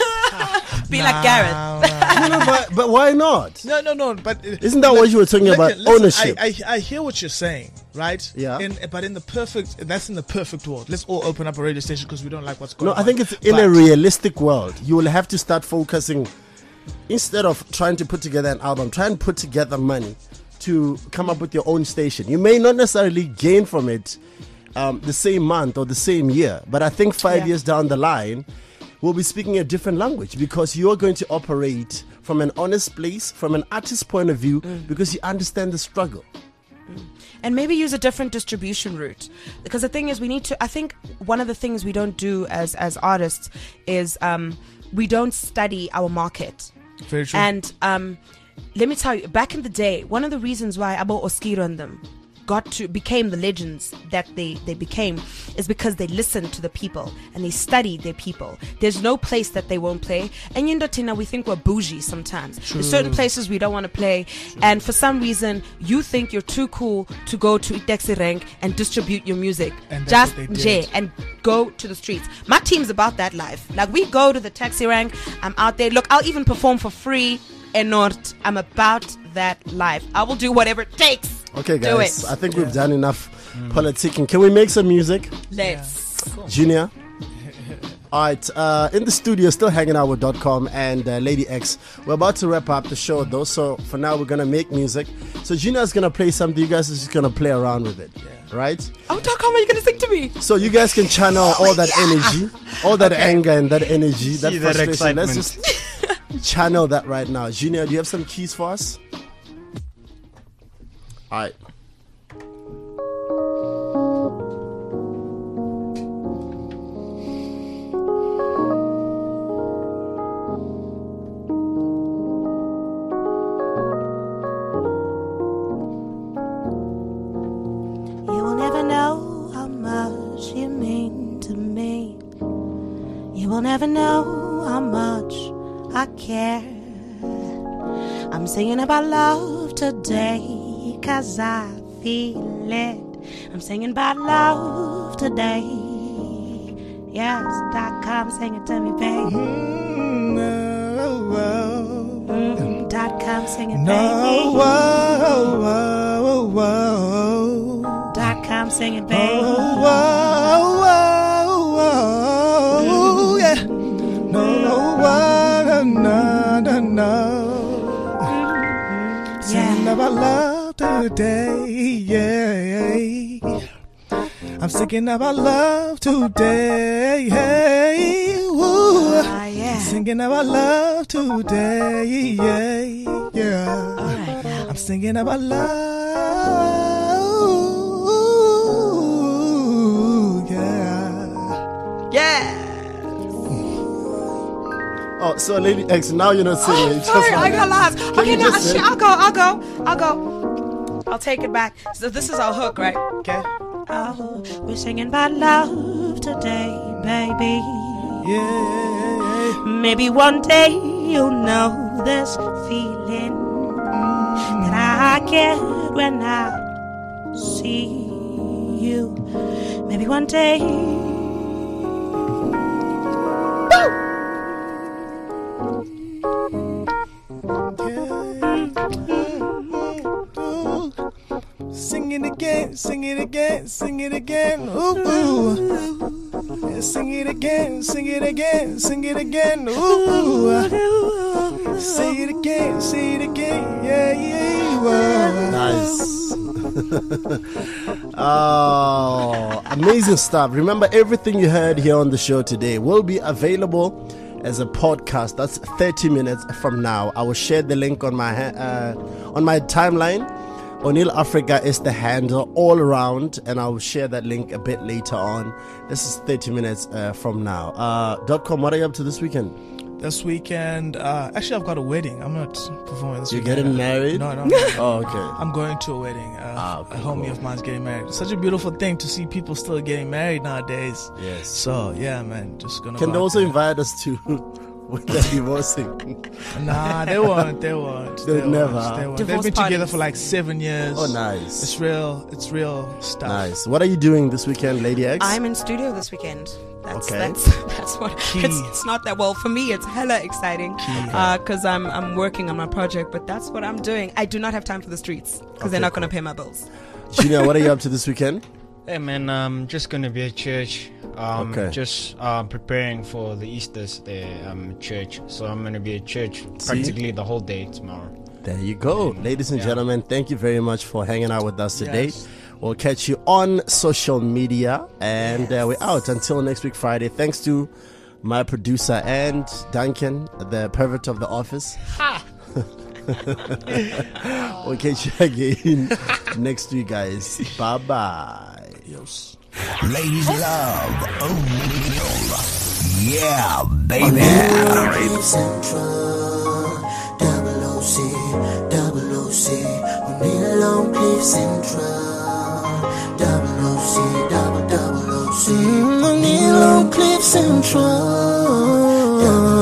Be like Gareth. no, no, but, but why not? No, no, no. But uh, Isn't that what you were talking listen, about? listen, Ownership. I, I, I hear what you're saying, right? Yeah. In, but in the perfect, that's in the perfect world. Let's all open up a radio station because we don't like what's going No, on. I think it's in But- a realistic world. You will have to start focusing, instead of trying to put together an album, try and put together money to come up with your own station. You may not necessarily gain from it um, the same month or the same year, but I think five Yeah. years down the line, we'll be speaking a different language because you're going to operate from an honest place, from an artist's point of view, because you understand the struggle. And maybe use a different distribution route, because the thing is, we need to. I think one of the things we don't do as as artists is um, we don't study our market. Very true. And um, let me tell you, back in the day, one of the reasons why Abo Oskiro and them got to became the legends that they, they became is because they listened to the people and they studied their people. There's no place that they won't play. And you know, Tina, we think we're bougie sometimes. True. There's certain places we don't want to play. True. And for some reason, you think you're too cool to go to Taxi Rank and distribute your music. And that's Just what they did. J and go to the streets. My team's about that life. Like, we go to the Taxi Rank. I'm out there. Look, I'll even perform for free in North. I'm about that life. I will do whatever it takes. Okay, Do guys. it. I think we've done enough politicking. Can we make some music? Let's. Junior? All right, uh, in the studio, still hanging out with Dot Com and uh, Lady X. We're about to wrap up the show, though, so for now, we're going to make music. So Junior's going to play something. You guys are just going to play around with it, right? Oh, Dot Com, are you going to sing to me? So you guys can channel all that energy, all that Okay. anger and that energy, that See that frustration. Let's excitement. just channel that right now. Junior, do you have some keys for us? All right. You will never know how much you mean to me. You will never know how much I care. I'm singing about love today, cause I feel it. I'm singing about love today. Yes, Dot Com, sing it to me, baby. Mm, Dot Com, sing it, baby. Dot Com, sing it, baby. yeah. No, no, no, no, no. Singing about love today, yeah. I'm singing about love today, hey, woo. Singing about love today, yeah, yeah. I'm singing about love, yeah. Yeah. Oh, so Lady X, now you're not singing. Oh, You sorry, just I wanna- got lost. Can Okay, you no, just sh- sing? I'll go, I'll go, I'll go. I'll take it back. So this is our hook, right? Okay. Oh, we're singing about love today, baby. Yeah. Maybe one day you'll know this feeling that I get when I see you. Maybe one day. Sing it again, sing it again, sing it again. Ooh, ooh. Yeah, sing it again, sing it again, sing it again. Ooh, ooh. Say it again, say it again. Yeah, yeah. Whoa. Nice. Oh, amazing stuff. Remember, everything you heard here on the show today will be available as a podcast. That's thirty minutes from now. I will share the link on my ha- uh, on my timeline. O'Neill Africa is the handle all around, and I'll share that link a bit later on. This is thirty minutes uh, from now. Uh, dot com, what are you up to this weekend? This weekend, uh, actually, I've got a wedding. I'm not performing this You're weekend. getting married? No, no, no. Oh, okay. I'm going to a wedding. Uh, Ah, okay, a homie cool. of mine's getting married. It's such a beautiful thing to see people still getting married nowadays. Yes. So, yeah, man, just gonna Can go they out also there. invite us to when they're divorcing? Nah, they won't. They won't. They'd they never. Won't, they won't. They've Divorce been together parties. for like seven years. Oh, nice. It's real. It's real stuff. Nice. What are you doing this weekend, Lady X? I'm in studio this weekend. That's Okay. that's that's what Key. it's, it's not that well for me. It's hella exciting because I'm I'm working on my project, but that's what I'm doing. I do not have time for the streets because Okay, they're not going to pay my bills. Junior, what are you up to this weekend? Hey man, I'm just gonna be at church. Um, Okay. Just uh, preparing for the Easter's there, um, church. So I'm gonna be at church practically the whole day tomorrow. There you go. Ladies and Yeah. gentlemen, thank you very much for hanging out with us today. Yes. We'll catch you on social media, and uh, we're out until next week, Friday. Thanks to my producer and Duncan, the pervert of the office. We'll catch you again next week, guys. Bye bye. Ladies love O'Neill. Yeah, baby. Cliff Central, double O C, double O C, O'Neill on Cliff Central. Mm, O'Neal on Cliff Central.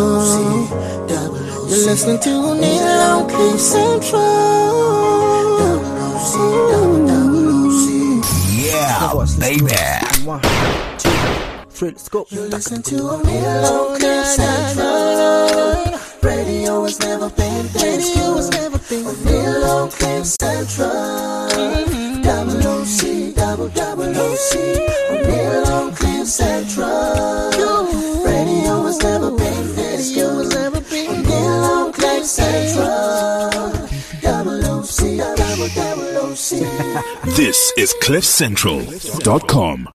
You're listening to O'Neal on Cliff Central. Yeah, baby. One, two, three, let's go. You listen to O'Neal on Cliff Central. Radio has never been this. Radio has never been O'Neal on Cliff Central. Double O C, double double O C. O'Neal on Cliff Central. Radio has never been this. Radio has never been O'Neal on Cliff Central. Double O C, double double O C. This is cliff central dot com.